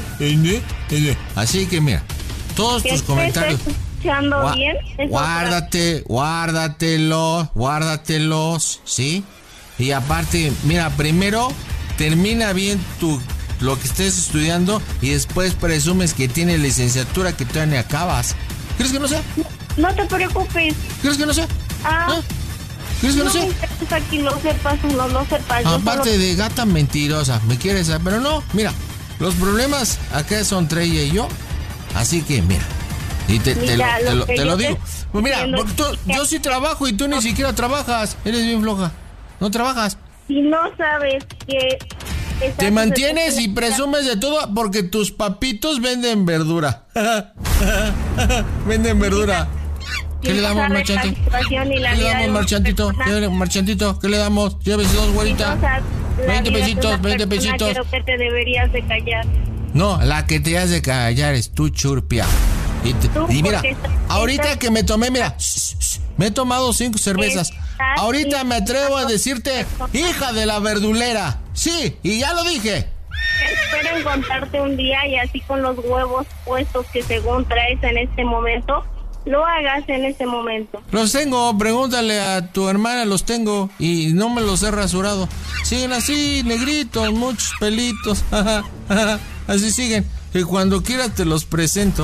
Así que mira, todos Que tus estés comentarios... escuchando Gua- bien. es guárdate, guárdatelos, guárdatelos, ¿sí? Y aparte, mira, primero termina bien tu lo que estés estudiando y después presumes que tienes licenciatura que todavía ni acabas. ¿Crees que no sé? otra. No te preocupes. ¿Crees que no sé? Ah, ¿Crees que no no me sé? interesa que lo sepas o no lo sepas. Yo Aparte solo- de gata mentirosa, me quieres saber, pero no, mira, los problemas acá son entre ella y yo, así que mira, y te, te Mira, lo, te lo lo- que te yo lo te digo. estoy Pues mira, diciendo porque tú- es que- yo sí trabajo y tú ni siquiera trabajas, eres bien floja, no trabajas. Si no sabes que... estás Te mantienes y susceptible- presumes de todo porque tus papitos venden verdura. Venden verdura. ¿Qué Si le no damos, sabes la marchante? situación y la ¿Qué le vida de damos, una marchantito? persona, ¿Qué le- marchantito? ¿Qué le damos? Llévese dos, si güerita. no sabes la veinte vida de pesitos, una veinte persona, pesitos. Creo que te deberías de callar. No, la que te hace callar es tu churpia. Y, te- Tú, y mira, porque estás- ahorita estás- que me tomé, mira, shh, shh, me he tomado cinco cervezas. Estás Ahorita me atrevo a insultando decirte, personas. hija de la verdulera. Sí, y ya lo dije. Espero encontrarte un día y así con los huevos puestos que según traes en este momento, lo hagas en este momento. Los tengo, pregúntale a tu hermana, los tengo y no me los he rasurado. Siguen así, negritos, muchos pelitos. Así siguen. Y cuando quieras te los presento.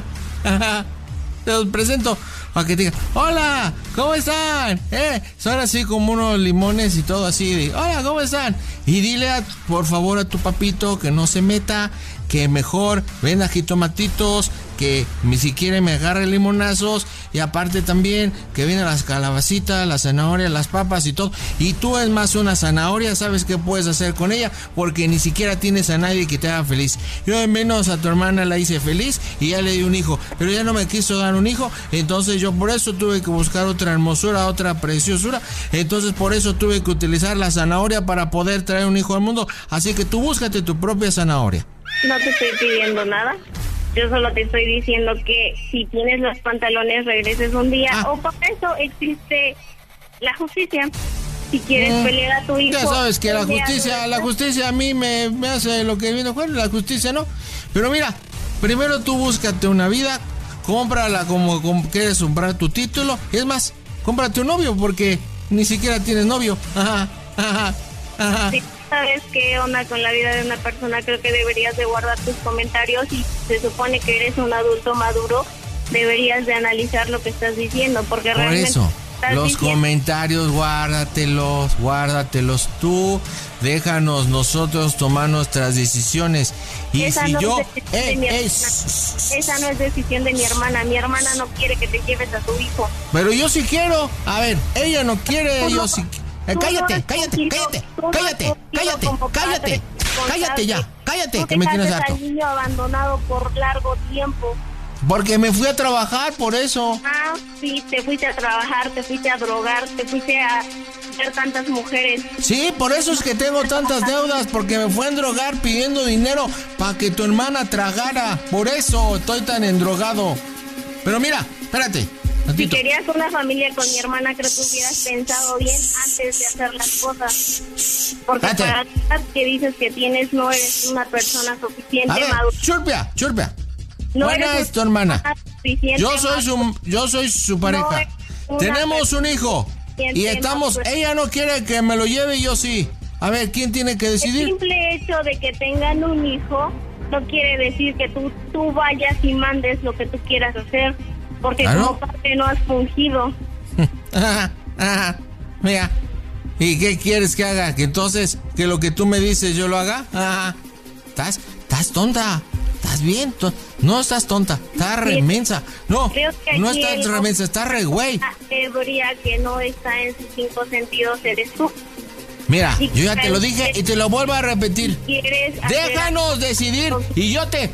Te los presento para que te digan, hola, ¿cómo están? Eh, son así como unos limones y todo así. De, hola, ¿cómo están? Y dile a, por favor a tu papito que no se meta, que mejor venda jitomatitos, que ni siquiera me agarre limonazos, y aparte también que vienen las calabacitas, las zanahorias, las papas y todo. Y tú es más una zanahoria, sabes qué puedes hacer con ella, porque ni siquiera tienes a nadie que te haga feliz. Yo de menos a tu hermana la hice feliz y ya le di un hijo, pero ya no me quiso dar un hijo, entonces yo por eso tuve que buscar otra hermosura, otra preciosura, entonces por eso tuve que utilizar la zanahoria para poder traer un hijo al mundo, así que tú búscate tu propia zanahoria. No te estoy pidiendo nada. Yo solo te estoy diciendo que si tienes los pantalones regreses un día, Ah. o para eso existe la justicia. Si quieres Mm, pelear a tu hijo... Ya sabes que la el día justicia, de- la justicia a mí me, me hace lo que viene bueno, la justicia no. Pero mira, primero tú búscate una vida, cómprala como, como quieres comprar tu título. Es más, cómprate un novio porque ni siquiera tienes novio. Ajá, ajá, ajá. Si sabes qué onda con la vida de una persona, creo que deberías de guardar tus comentarios y se supone que eres un adulto maduro, deberías de analizar lo que estás diciendo, porque Por realmente eso, Los diciendo? comentarios, guárdatelos, guárdatelos tú. Déjanos nosotros tomar nuestras decisiones. Y Esa si no yo... es decisión de Eh, mi eh, hermana. Esa no es decisión de mi hermana. Mi hermana no quiere que te lleves a tu hijo. pero yo sí quiero. A ver, ella no quiere, Tú yo no- sí... Eh, tú cállate, no has cállate, fungido- cállate, tú no has cállate, fungido cállate, como cállate, padre cállate responsable. ya, cállate, Tú que me tienes dejaste harto. al niño abandonado por largo tiempo. Porque me fui a trabajar, por eso. Ah, sí, te fuiste a trabajar, te fuiste a drogar, te fuiste a ver tantas mujeres. Sí, por eso es que tengo tantas deudas, porque me fue a endrogar pidiendo dinero para que tu hermana tragara. Por eso estoy tan endrogado. Pero mira, espérate. Si tantito. querías una familia con mi hermana, creo que hubieras pensado bien antes de hacer las cosas. Porque Espérate. para la edad que dices que tienes, no eres una persona A suficiente ver, madura. churpia, churpia. No Buena eres es tu hermana. una suficiente Yo soy madura. su, yo soy su No pareja. eres una Tenemos un persona hijo. Y suficiente estamos, madura. ella no quiere que me lo lleve y yo sí. A ver, ¿quién tiene que El decidir? simple hecho de que tengan un hijo no quiere decir que tú, tú vayas y mandes lo que tú quieras hacer. Porque ¿Claro? como padre no has fungido. Ajá, ajá, mira. ¿Y qué quieres que haga? ¿Que entonces, que lo que tú me dices yo lo haga? Ajá. Estás, estás tonta. Estás bien. to- No estás tonta. Estás remensa. No, Creo que no aquí estás el- remensa. Estás re güey. La teoría que no está en sus cinco sentidos eres tú. Mira, Si yo ya te lo dije quieres- y te lo vuelvo a repetir. ¿Quieres hacer Déjanos decidir y yo te...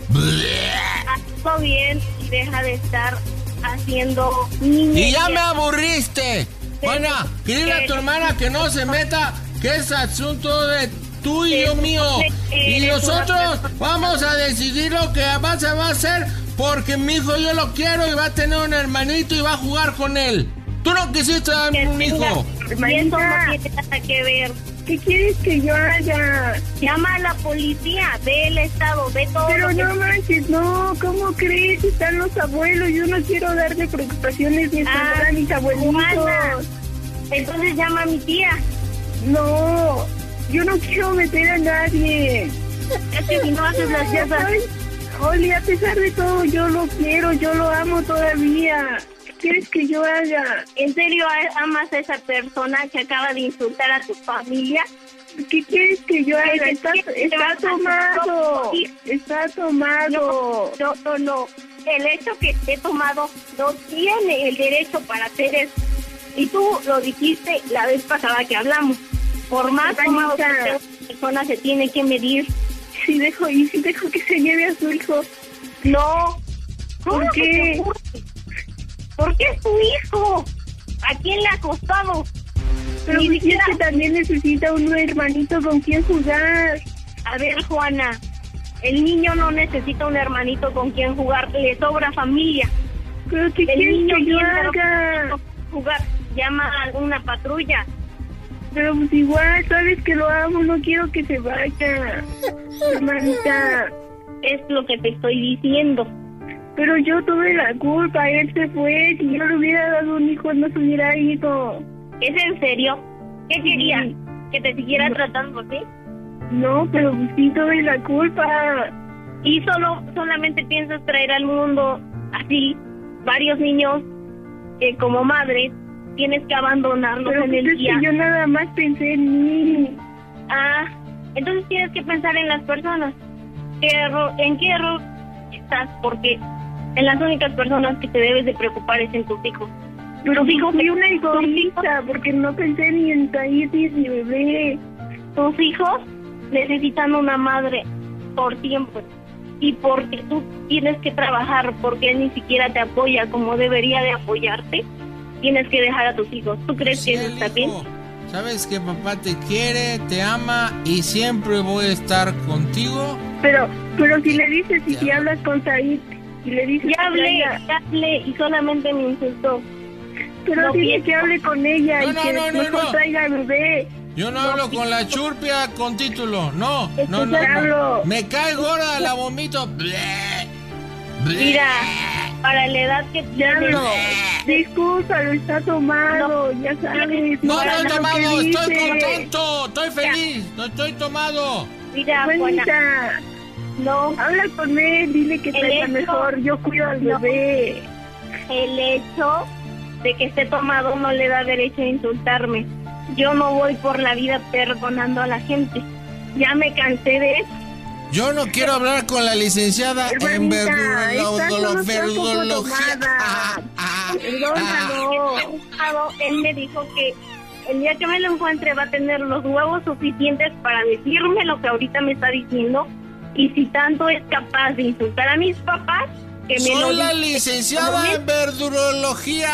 algo bien y deja de estar haciendo niñería? Y ya me aburriste. Juana, dile a tu hermana que no se meta, que es asunto de tuyo mío. Y nosotros vamos a decidir lo que va, se va a hacer, porque mi hijo yo lo quiero y va a tener un hermanito y va a jugar con él. Tú no quisiste darme un hijo. Y eso no tiene nada que ver. ¿Qué quieres que yo haga? Llama a la policía, ve el estado, ve todo. Pero lo que- no manches, no, ¿cómo crees? Están los abuelos, yo no quiero darle preocupaciones ni Ah, a mis abuelitos. Juana, entonces llama a mi tía. No, yo no quiero meter a nadie. Es que si no haces las Ya cosas... sabes, Oli, a pesar de todo, yo lo quiero, yo lo amo todavía. ¿Qué quieres que yo haga? ¿En serio amas a esa persona que acaba de insultar a tu familia? ¿Qué quieres que yo haga? ¿Qué Está, quieres que está hagas? tomado. Está tomado. No, no, no. El hecho que esté tomado no tiene el derecho para hacer eso. Y tú lo dijiste la vez pasada que hablamos. Por más tomado que sea una persona, se tiene que medir. Si dejo, y si dejo que se lleve a su hijo. No. ¿Por qué? ¿Por qué es tu hijo? ¿A quién le ha costado? Pero Ni pues siquiera... es que también necesita un hermanito con quien jugar. A ver, Juana, el niño no necesita un hermanito con quien jugar, le sobra familia. Pero ¿qué El quieres niño que yo quiere haga? jugar, llama a una patrulla. Pero pues igual, sabes que lo amo, no quiero que se vaya. Hermanita. Es lo que te estoy diciendo. Pero yo tuve la culpa, él se fue. Si yo le hubiera dado un hijo, no se hubiera ido. ¿Es en serio? ¿Qué quería? Sí. ¿Que te siguiera No. tratando así? No, pero pues sí tuve la culpa. Y solo solamente piensas traer al mundo así varios niños que como madre tienes que abandonarlos Pero en pues el es día. que yo nada más pensé en mí. Ah, entonces tienes que pensar en las personas. ¿Qué error, ¿En qué error estás? Porque en las únicas personas que te debes de preocupar es en tus hijos. Pero Tus hijos fui una tus hijos- egoísta porque no pensé ni en Tahiti ni mi bebé. Tus hijos necesitan una madre por tiempo. Y porque tú tienes que trabajar, porque él ni siquiera te apoya como debería de apoyarte, tienes que dejar a tus hijos. ¿Tú crees Sí, que eso el está hijo. bien? Sabes que papá te quiere, te ama y siempre voy a estar contigo. Pero, pero si le dices y si hablas con Tahiti y le dices Ya que hablé, traiga- ya hablé y solamente me insultó. pero no dile pienso. que hable con ella No, y no, que no, no, mejor no. traiga al bebé. Yo no hablo con la churpia con título, no, Es no, que no, te no. hablo. Me cae gorda, la vomito. Bleh, bleh. Mira, para la edad que Ya tienes, no. Discúlpalo, está tomado, ya sabes. No, no hagas estoy lo que tomado, estoy dice. contento, estoy feliz, no estoy tomado. mira, Juana, Juanita, no, habla con él, dile que El traiga hecho- mejor, yo cuido al No. bebé. el hecho de que esté tomado no le da derecho a insultarme. Yo no voy por la vida perdonando a la gente. Ya me cansé de eso. Yo no quiero hablar con la licenciada en verdología. Él me dijo que el día que me lo encuentre va a tener los huevos suficientes para decirme lo que ahorita me está diciendo. Y si tanto es capaz de insultar a mis papás, que me lo Soy la licenciada en verdurología.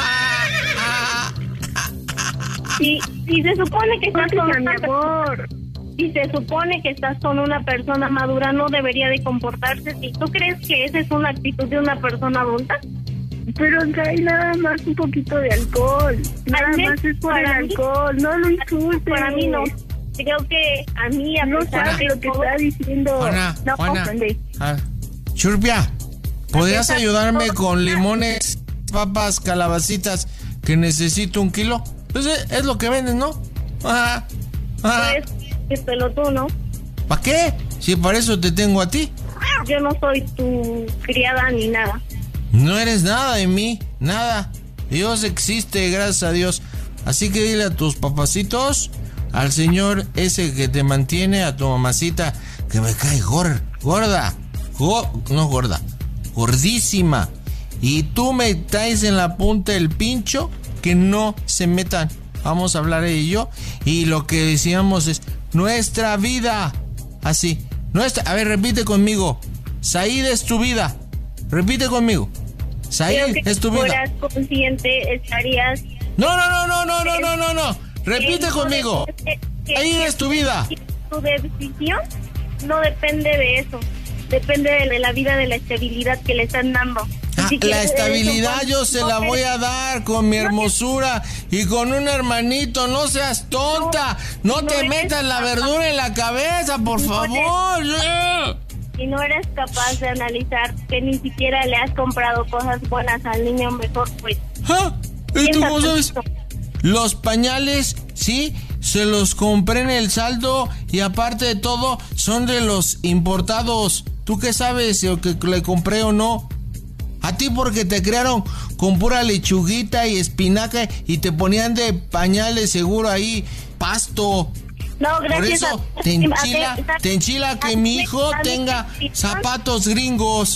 Si, si se supone que estás con una persona, si se supone que estás con una persona madura, no debería de comportarse. ¿Y tú crees que esa es una actitud de una persona adulta? Pero trae nada más un poquito de alcohol. Nada más es por el alcohol. No lo insultes. Para mí no. Creo que a mí, a no pesar sabes de lo que todo, está diciendo. Juana, no, Juana. Aprende. Ah, Churpia, ¿podrías ayudarme con limones, papas, calabacitas, que necesito un kilo? Pues es, es lo que vendes, ¿no? Ajá. Ajá. Pues, díselo tú, ¿no? ¿Para qué? Si para eso te tengo a ti. Yo no soy tu criada ni nada. No eres nada de mí, nada. Dios existe, gracias a Dios. Así que dile a tus papacitos, al señor ese que te mantiene, a tu mamacita, que me cae gor, gorda, go, no gorda, gordísima. Y tú me traes en la punta del pincho, que no se metan. Vamos a hablar ella y yo. Y lo que decíamos es, nuestra vida. Así, nuestra, a ver, repite conmigo. Said es tu vida. Repite conmigo. Said es tu vida. Si fueras consciente, estarías... No, no, no, no, no, no, no, no, no. Repite conmigo. Ahí es tu vida. Tu decisión no depende de eso. Depende de la vida, de la estabilidad que le están dando. Ah, si la estabilidad eso, yo se no la voy a dar con mi hermosura y con un hermanito. No seas tonta. No, no te metas la verdura en la cabeza, por no favor. Eres, y no eres capaz de analizar que ni siquiera le has comprado cosas buenas al niño, mejor pues. ¿Ah? ¿Y tú cómo sabes? Los pañales, sí, se los compré en el saldo y aparte de todo, son de los importados. ¿Tú qué sabes si que le compré o no? A ti porque te crearon con pura lechuguita y espinaca y te ponían de pañales seguro ahí, pasto. No, gracias. Por eso a... te enchila, te enchila que mi hijo tenga zapatos gringos.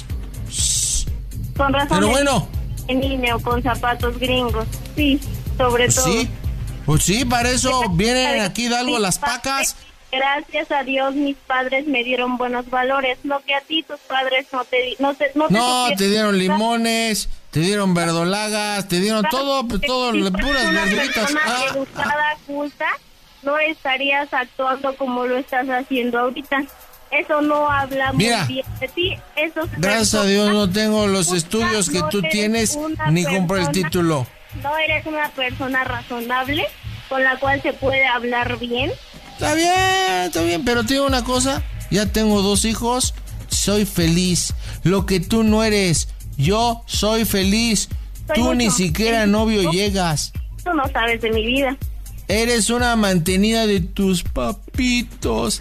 Con razón. Pero bueno. En niño con zapatos gringos, sí, sobre todo. Sí, pues sí, para eso vienen aquí de algo las pacas. Gracias a Dios mis padres me dieron buenos valores, no que a ti tus padres no te no te no te, no, te dieron limones, te dieron verdolagas, te dieron todo, todo, si puras una verduritas. Persona ah, educada, ah. culta, no estarías actuando como lo estás haciendo ahorita. Eso no habla Mira, muy bien de ti. Eso gracias a Dios no tengo los estudios que no tú tienes, ni compré el título. No eres una persona razonable con la cual se puede hablar bien. Está bien, está bien, pero te digo una cosa, ya tengo dos hijos, soy feliz. Lo que tú no eres, yo soy feliz. Soy tú ni siquiera feliz. Novio ¿no? llegas. Tú no sabes de mi vida. Eres una mantenida de tus papitos.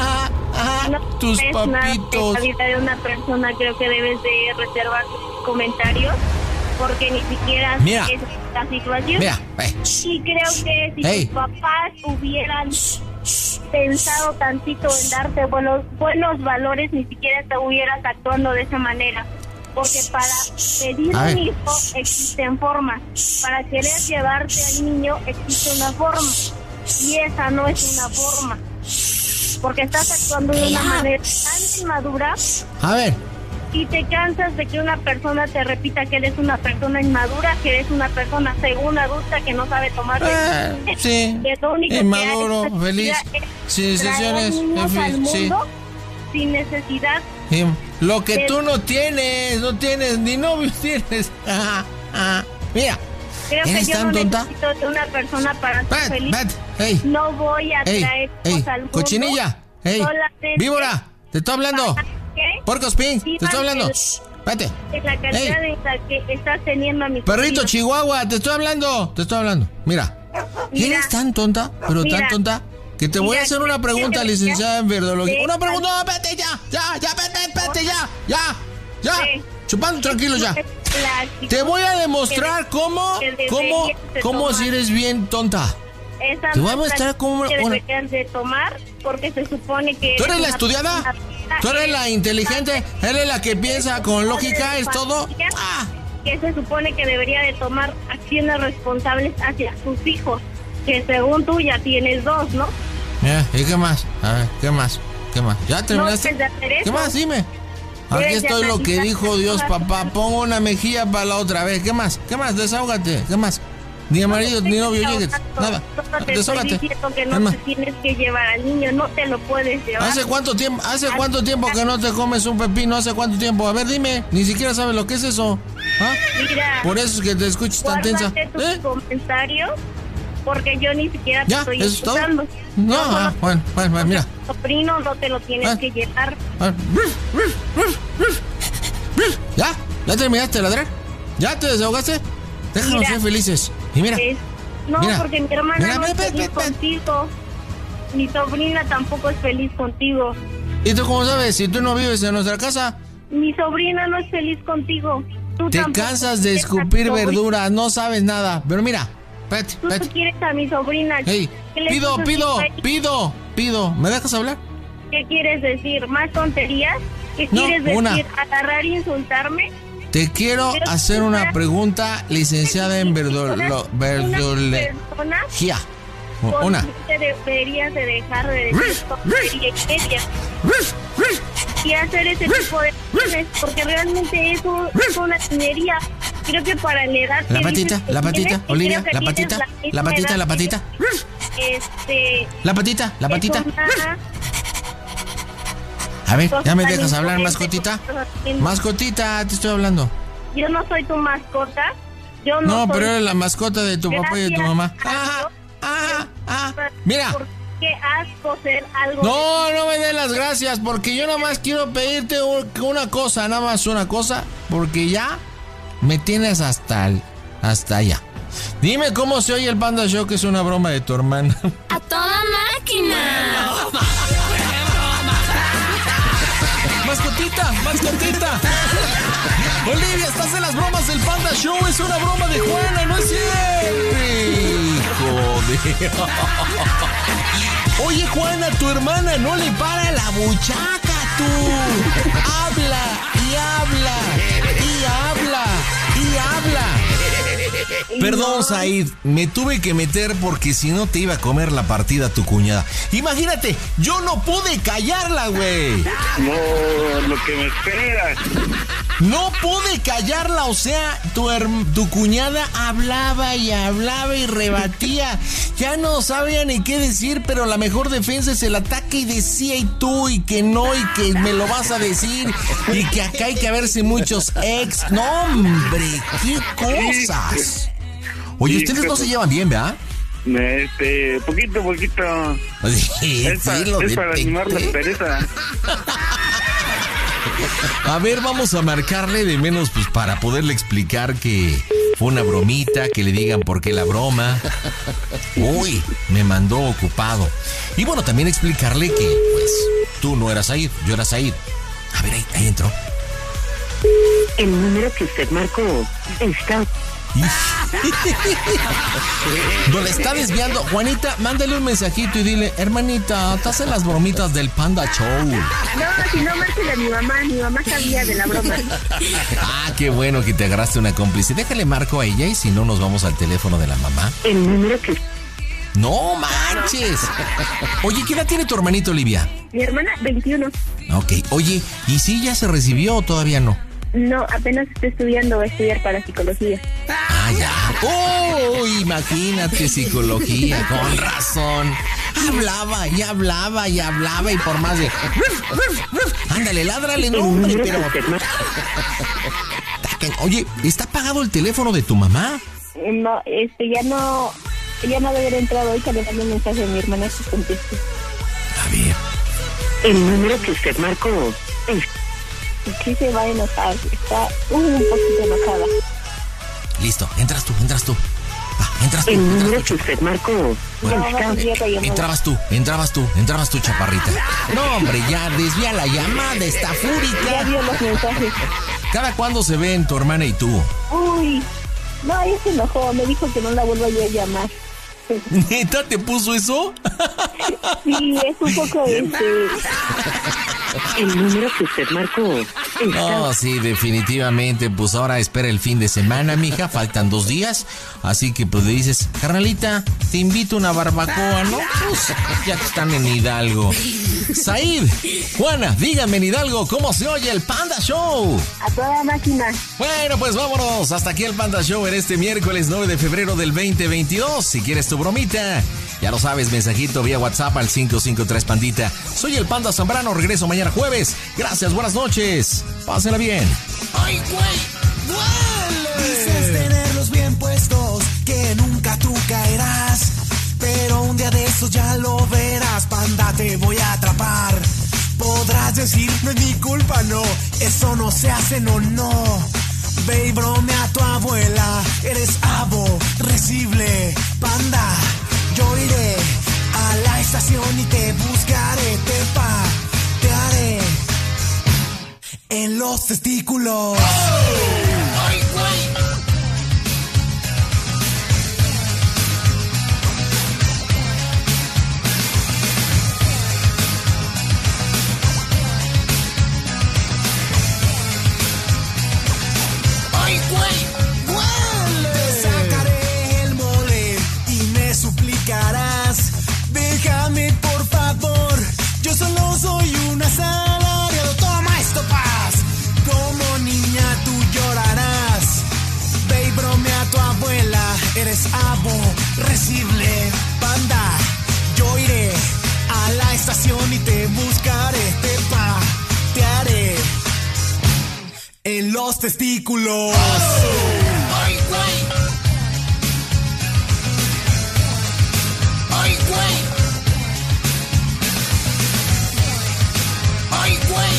No tus es papitos. Nada de la vida de una persona, creo que debes de reservar tus comentarios porque ni siquiera Mira. es la situación. Mira. Hey. Y creo que si hey. tus papás hubieran pensado tantito en darte buenos buenos valores, ni siquiera te hubieras actuando de esa manera. Porque para pedir un hijo existen formas. Para querer llevarte al niño existe una forma. Y esa no es una forma. Porque estás actuando de una manera tan inmadura. A ver. Y te cansas de que una persona te repita que eres una persona inmadura, que eres una persona según adulta que no sabe tomar eh, sí. Inmaduro, que feliz, sin decisiones, en fin, sí. Sin necesidad. Sí. Lo que de... tú no tienes, no tienes, ni novio tienes. Ah, ah. Mira, creo ¿eres que yo tan no tonta? necesito de una persona para ser bat, feliz. Bat, hey. No voy a hey, traer hey, cosas al mundo. Cochinilla, hey, víbora, te estoy hablando. ¿Qué? Porcos Pin, te estoy hablando. Shh, vete. La calidad hey. en la que estás teniendo a mi perrito vida. Chihuahua, te estoy hablando, te estoy hablando. Mira, Mira. eres tan tonta, pero Mira. tan tonta. Que te Mira, voy a hacer una pregunta, sí, licenciada en verdología. Una pregunta, no, vete ya, ya, ya, vete, vete, ya, ya, ya. Sí. Chupando tranquilo ya. La Te voy a demostrar cómo, cómo, cómo si eres bien tonta. Esa Te voy a mostrar cómo... que deberías de tomar porque se supone que... ¿Tú eres la estudiada? ¿Tú eres la inteligente? ¿Eres la que piensa con lógica? ¿Es todo? Ah. Que se supone que debería de tomar acciones responsables hacia sus hijos, que según tú ya tienes dos, ¿no? Mira, ¿y qué más? A ver, ¿qué más? ¿Qué más? ¿Ya terminaste? No, de hacer eso. ¿Qué más? Dime. Aquí estoy lo que dijo Dios, papá. Pongo una mejilla para la otra vez. ¿Qué más? ¿Qué más? Desahógate. ¿Qué más? Ni marido ni novio llegues. Nada. Te estoy diciendo que no te tienes que llevar al niño, no te lo puedes llevar. ¿Hace cuánto tiempo, hace cuánto tiempo que no te comes un pepino? ¿Hace cuánto tiempo? A ver, dime. Ni siquiera sabes lo que es eso. ¿Ah? Mira. Por eso es que te escuchas tan tensa. Tus ¿Eh? comentarios, porque yo ni siquiera te ¿Ya? estoy ¿Eso escuchando. Todo? No, ah, bueno, bueno, bueno, mira. Tu sobrino no te lo tienes ah. que llevar. Ah. ¿Ya? ¿Ya terminaste de ladrar? ¿Ya te desahogaste? Déjanos mira, ser felices. Y mira. Es, no, mira, porque mi hermana mira, no es ve, feliz ve, ve, contigo. Mi sobrina tampoco es feliz contigo. ¿Y tú cómo sabes? Si tú no vives en nuestra casa. Mi sobrina no es feliz contigo. Tú te cansas de escupir verduras, no sabes nada. Pero mira, vete, Tú vete. no quieres a mi sobrina. Hey, pido, pido, pido, pido. ¿Me dejas hablar? ¿Qué quieres decir? ¿Más tonterías? ¿Qué no, quieres decir? Una. ¿Agarrar y insultarme? Te quiero Pero hacer una, una pregunta, licenciada en verdolo, verdología. Una. Te deberías de dejar de decir tontería y media. Y hacer ese tipo de cosas, porque realmente eso es una niñería. Creo que para la edad La patita, la patita, Olivia, la patita, la patita, la patita. Este. La patita, la patita. A ver, ¿ya me dejas hablar, mascotita? Mascotita, te estoy hablando. Yo no soy tu mascota. Yo no, no soy... pero eres la mascota de tu papá y de tu mamá. Ah, ah, ah. Mira. Qué asco ser algo. No, no me des las gracias, porque yo nada más quiero pedirte una cosa, nada más una cosa, porque ya me tienes hasta el, hasta allá. Dime cómo se oye el Panda Show, que es una broma de tu hermana. ¡A toda máquina! ¡Mascotita! ¡Mascotita! Olivia, estás en las bromas del Panda Show. Es una broma de Juana, ¿no es cierto? Hijo de... Oye, Juana, tu hermana no le para la buchaca, tú. Habla y habla y habla y habla. Perdón, Said, me tuve que meter porque si no te iba a comer la partida tu cuñada. Imagínate, yo no pude callarla, güey. No, lo que me esperas. No pude callarla, o sea, tu, tu cuñada hablaba y hablaba y rebatía. Ya no sabía ni qué decir, pero la mejor defensa es el ataque y decía y tú y que no y que me lo vas a decir y que acá hay que verse muchos ex. No, hombre, qué cosas. Oye, ustedes no se llevan bien, ¿verdad? Este, poquito, poquito. Sí, es para, sí, lo es para animar la pereza. A ver, vamos a marcarle de menos pues para poderle explicar que fue una bromita, que le digan por qué la broma. Uy, me mandó ocupado. Y bueno, también explicarle que pues tú no eras Said, yo era Said. A ver, ahí, ahí entró. El número que usted marcó está... No le está desviando. Juanita, mándale un mensajito y dile: hermanita, estás en las bromitas del Panda Show. No, si no, márquele a mi mamá. Mi mamá sabía de la broma. Ah, qué bueno que te agarraste una cómplice. Déjale marco a ella y si no nos vamos al teléfono de la mamá. El número que... ¡No manches! Oye, ¿qué edad tiene tu hermanito, Olivia? Mi hermana, veintiuno. Ok, oye, ¿y si ya se recibió o todavía no? No, apenas estoy estudiando, voy a estudiar para psicología. Ah, ya. ¡Oh! Imagínate, psicología, con razón. Hablaba y hablaba y hablaba y por más de... Ándale, ládrale, no, hombre, pero... Oye, ¿está apagado el teléfono de tu mamá? No, este, ya no... Ya no debe haber entrado ahorita, le mandé un mensaje a mi hermana que conteste. A ver. El número que usted marcó es... Sí se va a enojar, está un poquito enojada. Listo, entras tú, entras tú. Ah, entras tú. El entras número tú, que usted marcó. Bueno, no, entrabas tú, entrabas tú, entrabas tú, chaparrita. No, hombre, ya desvía la llamada, está fúrica. Ya vio los mensajes. ¿Cada cuándo se ven tu hermana y tú? Uy, no, ella se enojó, me dijo que no la vuelva yo a llamar. ¿Neta te puso eso? Sí, es un poco este... El número que usted marcó está... No, sí, definitivamente. Pues ahora espera el fin de semana, mija. Faltan dos días. Así que pues le dices, carnalita, te invito a una barbacoa, ¿no? Pues ya que están en Hidalgo. Said, Juana, díganme en Hidalgo, ¿cómo se oye el Panda Show? A toda máquina. Bueno, pues vámonos. Hasta aquí el Panda Show en este miércoles nueve de febrero del veinte veintidós. Si quieres tu bromita, ya lo sabes, mensajito vía WhatsApp al cinco cinco tres Pandita. Soy el Panda Zambrano, regreso mañana jueves. Gracias, buenas noches. Pásenla bien. ¡Ay, güey! ¡Duele! Dices tenerlos bien puestos, que nunca tú caerás. Pero un día de estos ya lo verás, Panda, te voy a atrapar. Podrás decir, no es mi culpa, no, eso no se hace, no, no. Ve y bromea a tu abuela, eres aborrecible, Panda. Yo iré a la estación y te buscaré, te patearé en los testículos. ¡Oh! ¡Ay, güey! ¡Ay, güey! ¡Huele! Te sacaré el mole y me suplicarás. Déjame, por favor, yo solo soy un asalariado. Toma esto, paz. Como niña tú llorarás. Ve y bromea a tu abuela, eres aborrecible, Panda. Yo iré a la estación y te buscaré, te patearé en los testículos. ¡Oh! ¡Ay, güey! ¡Ay, güey! ¡Ay, güey!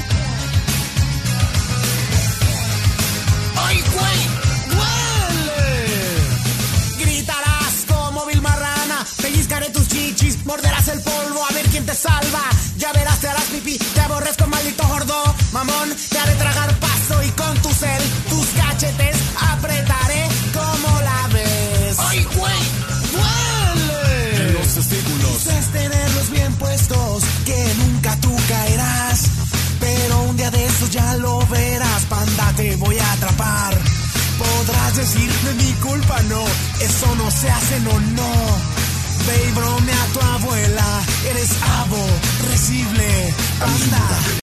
¡Ay, güey! ¡Huele! Gritarás como vil marrana, pellizcaré tus chichis, morderás el polvo a ver quién te salva. Ya verás, te harás pipí, te aborrezco, maldito gordo, mamón, te haré tragar paso y con tu cel, tus cachetes apretaré como la ves. ¡Ay, güey! ¡Huele! En los testículos. Dices tenerlos bien puestos, que nunca tú caerás. Pero un día de estos ya lo verás, Panda, te voy a atrapar. Podrás decir, no es mi culpa, no, eso no se hace, no, no. Ve y bromea a tu abuela, eres aborrecible, Panda.